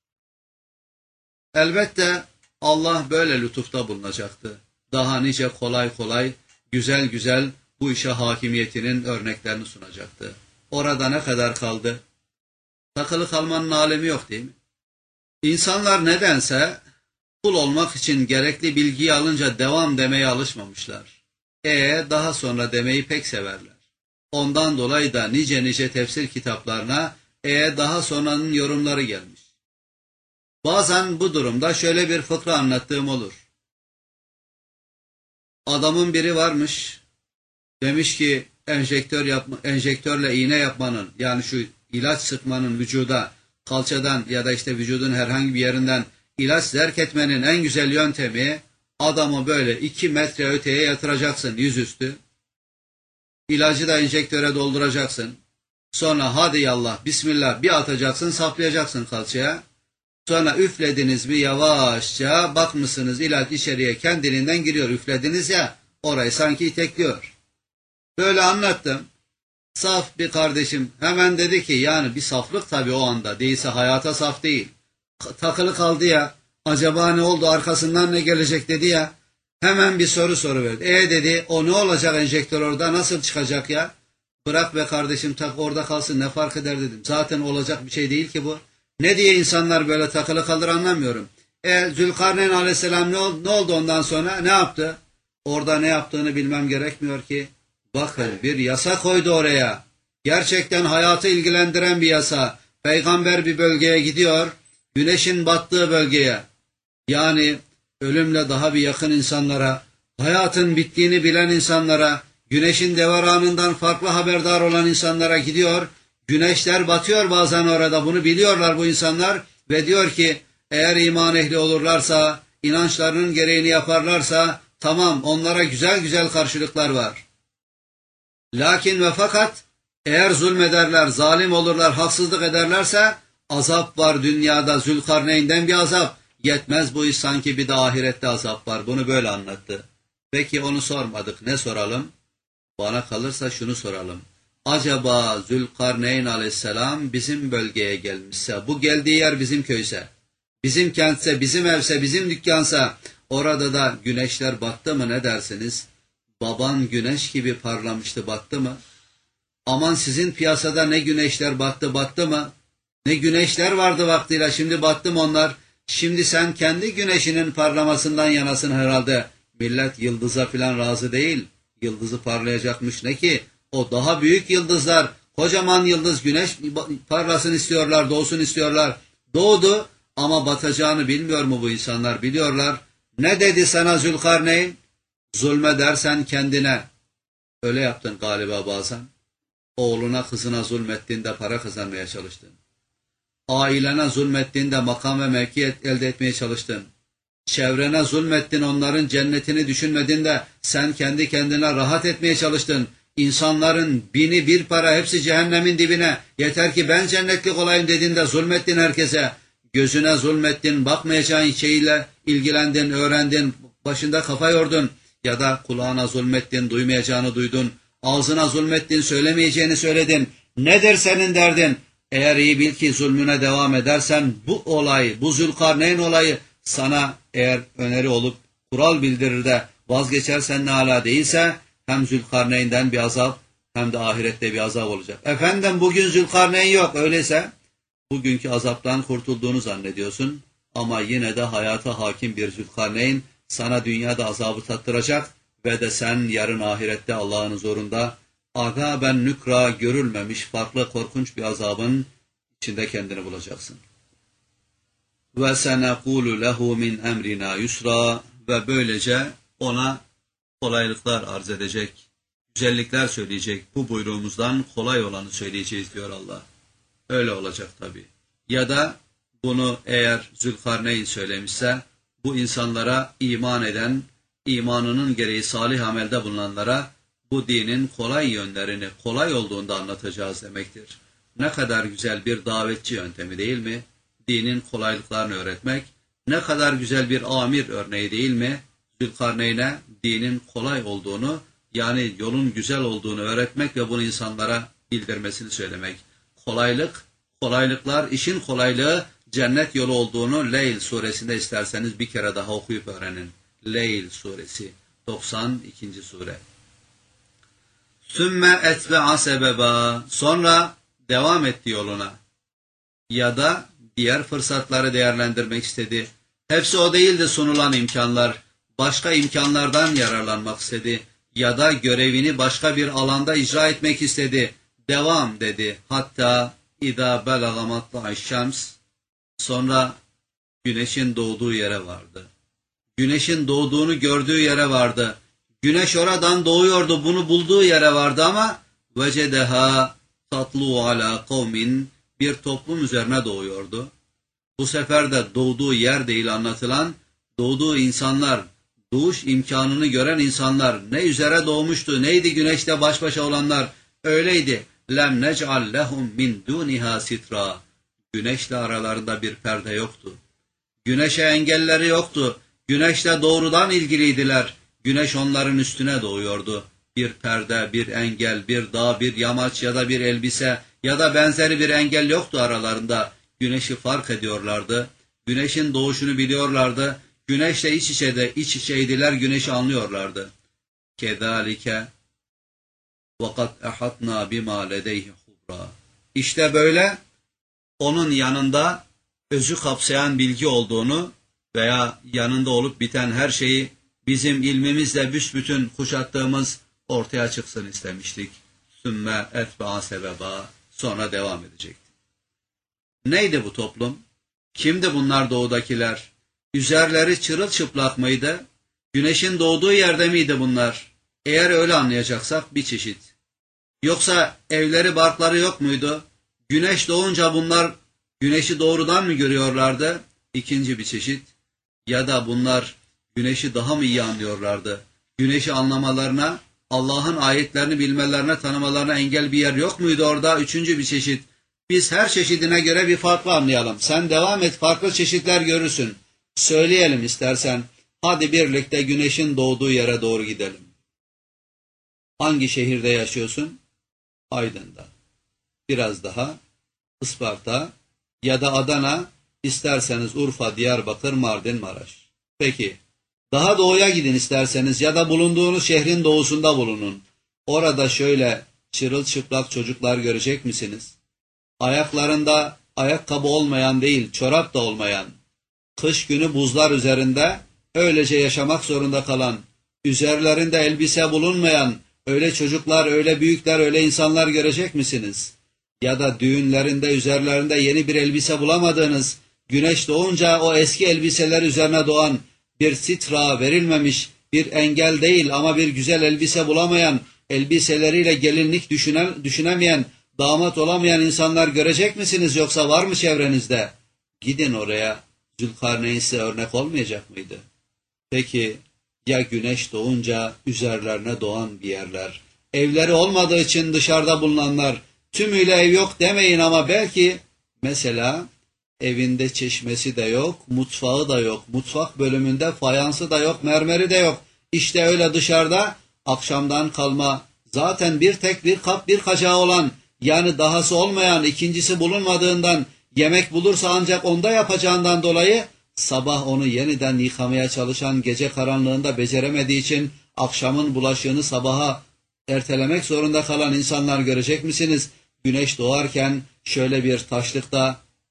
Elbette Allah böyle lütufta bulunacaktı. Daha nice kolay kolay, güzel güzel bu işe hakimiyetinin örneklerini sunacaktı. Orada ne kadar kaldı? Takılı kalmanın alemi yok değil mi? İnsanlar nedense kul olmak için gerekli bilgiyi alınca devam demeye alışmamışlar. E daha sonra demeyi pek severler. Ondan dolayı da nice nice tefsir kitaplarına e daha sonranın yorumları gelmiş. Bazen bu durumda şöyle bir fıkra anlattığım olur. Adamın biri varmış, demiş ki enjektör yapma, enjektörle iğne yapmanın, yani şu ilaç sıkmanın vücuda, kalçadan ya da işte vücudun herhangi bir yerinden ilaç zerk etmenin en güzel yöntemi, adamı böyle iki metre öteye yatıracaksın yüzüstü. İlacı da enjektöre dolduracaksın. Sonra hadi yallah bismillah bir atacaksın, saplayacaksın kalçaya. Sonra üflediniz mi yavaşça, bakmışsınız ilaç içeriye kendiliğinden giriyor. Üflediniz ya, orayı sanki itekliyor. Böyle anlattım. Saf bir kardeşim hemen dedi ki, yani bir saflık tabii o anda, değilse hayata saf değil. Takılı kaldı ya, acaba ne oldu, arkasından ne gelecek dedi ya. Hemen bir soru soruverdi. E dedi, o ne olacak enjektör orada, nasıl çıkacak ya? Bırak be kardeşim, tak orada kalsın, ne fark eder dedim. Zaten olacak bir şey değil ki bu. Ne diye insanlar böyle takılı kalır anlamıyorum. E Zülkarneyn aleyhisselam ne oldu, ne oldu ondan sonra, ne yaptı? Orada ne yaptığını bilmem gerekmiyor ki. Bakın bir yasa koydu oraya. Gerçekten hayatı ilgilendiren bir yasa. Peygamber bir bölgeye gidiyor, güneşin battığı bölgeye. Yani ölümle daha bir yakın insanlara, hayatın bittiğini bilen insanlara, güneşin devranından farklı haberdar olan insanlara gidiyor. Güneşler batıyor bazen orada, bunu biliyorlar bu insanlar ve diyor ki eğer iman ehli olurlarsa, inançlarının gereğini yaparlarsa tamam, onlara güzel güzel karşılıklar var. Lakin ve fakat eğer zulmederler, zalim olurlar, haksızlık ederlerse azap var dünyada, Zülkarneyn'den bir azap. Yetmez bu iş, sanki bir de ahirette azap var. Bunu böyle anlattı. Peki onu sormadık. Ne soralım? Bana kalırsa şunu soralım. Acaba Zülkarneyn aleyhisselam bizim bölgeye gelmişse, bu geldiği yer bizim köyse, bizim kentse, bizim evse, bizim dükkansa, orada da güneşler battı mı ne dersiniz? Baban güneş gibi parlamıştı, battı mı? Aman sizin piyasada ne güneşler battı, battı mı? Ne güneşler vardı vaktiyle, şimdi battı mı onlar? Şimdi sen kendi güneşinin parlamasından yanasın herhalde. Millet yıldıza filan razı değil. Yıldızı parlayacakmış ne ki? O daha büyük yıldızlar, kocaman yıldız, güneş parlasın istiyorlar, doğsun istiyorlar. Doğdu ama batacağını bilmiyor mu bu insanlar? Biliyorlar. Ne dedi sana Zülkarneyn? Zulmedersen kendine. Öyle yaptın galiba bazen. Oğluna, kızına zulmettiğinde para kazanmaya çalıştın. Ailene zulmettiğinde makam ve mevki elde etmeye çalıştın. Çevrene zulmettin, onların cennetini düşünmedin de sen kendi kendine rahat etmeye çalıştın. İnsanların bini bir para, hepsi cehennemin dibine, yeter ki ben cennetlik olayım dediğinde zulmettin herkese. Gözüne zulmettin, bakmayacağın şeyle ilgilendin, öğrendin, başında kafa yordun. Ya da kulağına zulmettin, duymayacağını duydun. Ağzına zulmettin, söylemeyeceğini söyledin. Nedir senin derdin? Eğer iyi bil ki zulmüne devam edersen bu olay, bu Zülkarneyn olayı sana eğer öneri olup kural bildirir de vazgeçersen ne hala değilse, hem Zülkarneyn'den bir azap hem de ahirette bir azap olacak. Efendim bugün Zülkarneyn yok, öyleyse Bugünkü azaptan kurtulduğunu zannediyorsun ama yine de hayata hakim bir Zülkarneyn sana dünyada azabı tattıracak ve de sen yarın ahirette Allah'ın huzurunda aga ben nükra görülmemiş farklı korkunç bir azabın içinde kendini bulacaksın. Ve senekulu lehu min emrina yusra ve böylece ona kolaylıklar arz edecek, güzellikler söyleyecek, bu buyruğumuzdan kolay olanı söyleyeceğiz diyor Allah. Öyle olacak tabii. Ya da bunu eğer Zülkarneyn söylemişse bu insanlara iman eden, imanının gereği salih amelde bulunanlara bu dinin kolay yönlerini, kolay olduğunda anlatacağız demektir. Ne kadar güzel bir davetçi yöntemi değil mi? Dinin kolaylıklarını öğretmek. Ne kadar güzel bir amir örneği değil mi? Zülkarneyn'e dinin kolay olduğunu, yani yolun güzel olduğunu öğretmek ve bunu insanlara bildirmesini söylemek. Kolaylık, kolaylıklar, işin kolaylığı cennet yolu olduğunu Leyl suresinde isterseniz bir kere daha okuyup öğrenin. Leyl suresi doksan ikinci sure. Sümme etbe'a sebeba, sonra devam etti yoluna. Ya da diğer fırsatları değerlendirmek istedi. Hepsi o değildi sunulan imkanlar. Başka imkanlardan yararlanmak istedi. Ya da görevini başka bir alanda icra etmek istedi. Devam dedi. Hatta İdâ belâga matla'ş şems, sonra güneşin doğduğu yere vardı. Güneşin doğduğunu gördüğü yere vardı. Güneş oradan doğuyordu, bunu bulduğu yere vardı ama vecedeha tatlu ala kavmin, bir toplum üzerine doğuyordu. Bu sefer de doğduğu yer değil anlatılan, doğduğu insanlar, doğuş imkanını gören insanlar ne üzere doğmuştu, neydi güneşte baş başa olanlar, öyleydi. Lem nec'al lehum min duniha sitra. Güneşle aralarında bir perde yoktu. Güneşe engelleri yoktu. Güneşle doğrudan ilgiliydiler. Güneş onların üstüne doğuyordu. Bir perde, bir engel, bir dağ, bir yamaç ya da bir elbise ya da benzeri bir engel yoktu aralarında. Güneşi fark ediyorlardı. Güneşin doğuşunu biliyorlardı. Güneşle iç içede, iç içeydiler, güneşi anlıyorlardı. Kedalike وَقَدْ اَحَطْنَا بِمَا لَدَيْهِ خُبْرًا. İşte böyle onun yanında özü kapsayan bilgi olduğunu veya yanında olup biten her şeyi bizim ilmimizle büsbütün kuşattığımız ortaya çıksın istemiştik. Sümme etbe'a sebeba, sonra devam edecekti. Neydi bu toplum? Kimdi bunlar doğudakiler? Üzerleri çırılçıplak mıydı? Güneşin doğduğu yerde miydi bunlar? Eğer öyle anlayacaksak bir çeşit. Yoksa evleri barkları yok muydu? Güneş doğunca bunlar güneşi doğrudan mı görüyorlardı? İkinci bir çeşit. Ya da bunlar güneşi daha mı iyi anlıyorlardı? Güneşi anlamalarına, Allah'ın ayetlerini bilmelerine, tanımalarına engel bir yer yok muydu orada? Üçüncü bir çeşit. Biz her çeşidine göre bir farklı anlayalım. Sen devam et, farklı çeşitler görürsün. Söyleyelim istersen. Hadi birlikte güneşin doğduğu yere doğru gidelim. Hangi şehirde yaşıyorsun? Aydın'da. Biraz daha Isparta ya da Adana, isterseniz Urfa, Diyarbakır, Mardin, Maraş. Peki, daha doğuya gidin isterseniz ya da bulunduğunuz şehrin doğusunda bulunun. Orada şöyle çırılçıplak çocuklar görecek misiniz? Ayaklarında ayakkabı olmayan değil, çorap da olmayan, kış günü buzlar üzerinde öylece yaşamak zorunda kalan, üzerlerinde elbise bulunmayan, öyle çocuklar, öyle büyükler, öyle insanlar görecek misiniz? Ya da düğünlerinde, üzerlerinde yeni bir elbise bulamadığınız, güneş doğunca o eski elbiseler üzerine doğan, bir sitra verilmemiş, bir engel değil ama bir güzel elbise bulamayan, elbiseleriyle gelinlik düşünen, düşünemeyen, damat olamayan insanlar görecek misiniz? Yoksa var mı çevrenizde? Gidin oraya. Zülkarneyn size örnek olmayacak mıydı? Peki ya güneş doğunca üzerlerine doğan bir yerler, evleri olmadığı için dışarıda bulunanlar, tümüyle ev yok demeyin ama belki mesela evinde çeşmesi de yok, mutfağı da yok, mutfak bölümünde fayansı da yok, mermeri de yok. İşte öyle dışarıda akşamdan kalma, zaten bir tek bir kap bir kacağı olan, yani dahası olmayan, ikincisi bulunmadığından, yemek bulursa ancak onda yapacağından dolayı sabah onu yeniden yıkamaya çalışan, gece karanlığında beceremediği için akşamın bulaşığını sabaha ertelemek zorunda kalan insanlar görecek misiniz? Güneş doğarken şöyle bir taşlıkta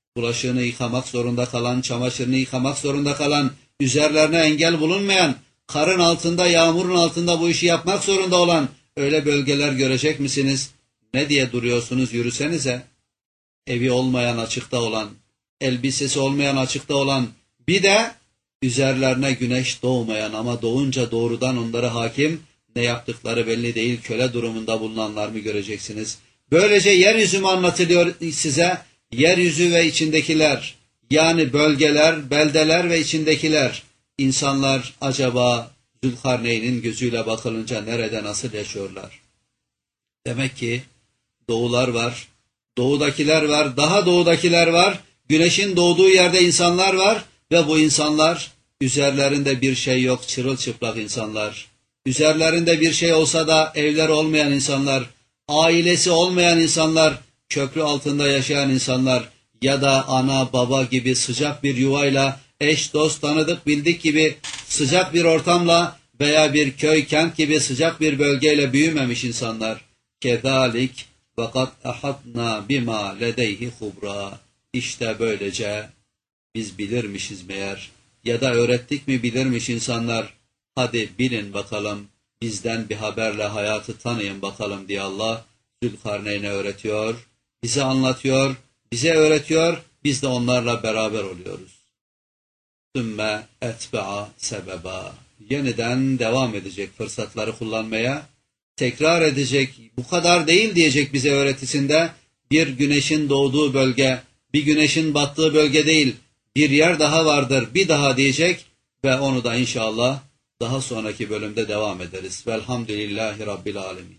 bulaşığını yıkamak zorunda kalan, çamaşırını yıkamak zorunda kalan, üzerlerine engel bulunmayan, karın altında, yağmurun altında bu işi yapmak zorunda olan öyle bölgeler görecek misiniz? Ne diye duruyorsunuz, yürüsenize. Evi olmayan, açıkta olan, elbisesi olmayan, açıkta olan, bir de üzerlerine güneş doğmayan ama doğunca doğrudan onlara hakim, ne yaptıkları belli değil, köle durumunda bulunanlar mı göreceksiniz? Böylece yeryüzü mü anlatılıyor size? Yeryüzü ve içindekiler, yani bölgeler, beldeler ve içindekiler, insanlar acaba Zülkarneyn'in gözüyle bakılınca nerede, nasıl yaşıyorlar? Demek ki doğular var, doğudakiler var, daha doğudakiler var, güneşin doğduğu yerde insanlar var ve bu insanlar üzerlerinde bir şey yok, çırılçıplak insanlar. Üzerlerinde bir şey olsa da evler olmayan insanlar, ailesi olmayan insanlar, köprü altında yaşayan insanlar ya da ana baba gibi sıcak bir yuvayla, eş dost tanıdık bildik gibi sıcak bir ortamla veya bir köy kent gibi sıcak bir bölgeyle büyümemiş insanlar. Kezalik fakat ahadna bima ledeyhi hubra. İşte böylece biz bilirmişiz meğer ya da öğrettik mi bilirmiş insanlar. Hadi bilin bakalım, bizden bir haberle hayatı tanıyın bakalım diye Allah Zülkarneyn'e öğretiyor, bize anlatıyor, bize öğretiyor, biz de onlarla beraber oluyoruz. Sümme etbe'a sebeba. Yeniden devam edecek fırsatları kullanmaya, tekrar edecek, bu kadar değil diyecek bize öğretisinde, bir güneşin doğduğu bölge, bir güneşin battığı bölge değil, bir yer daha vardır, bir daha diyecek ve onu da inşallah daha sonraki bölümde devam ederiz. Velhamdülillahi Rabbil Alemin.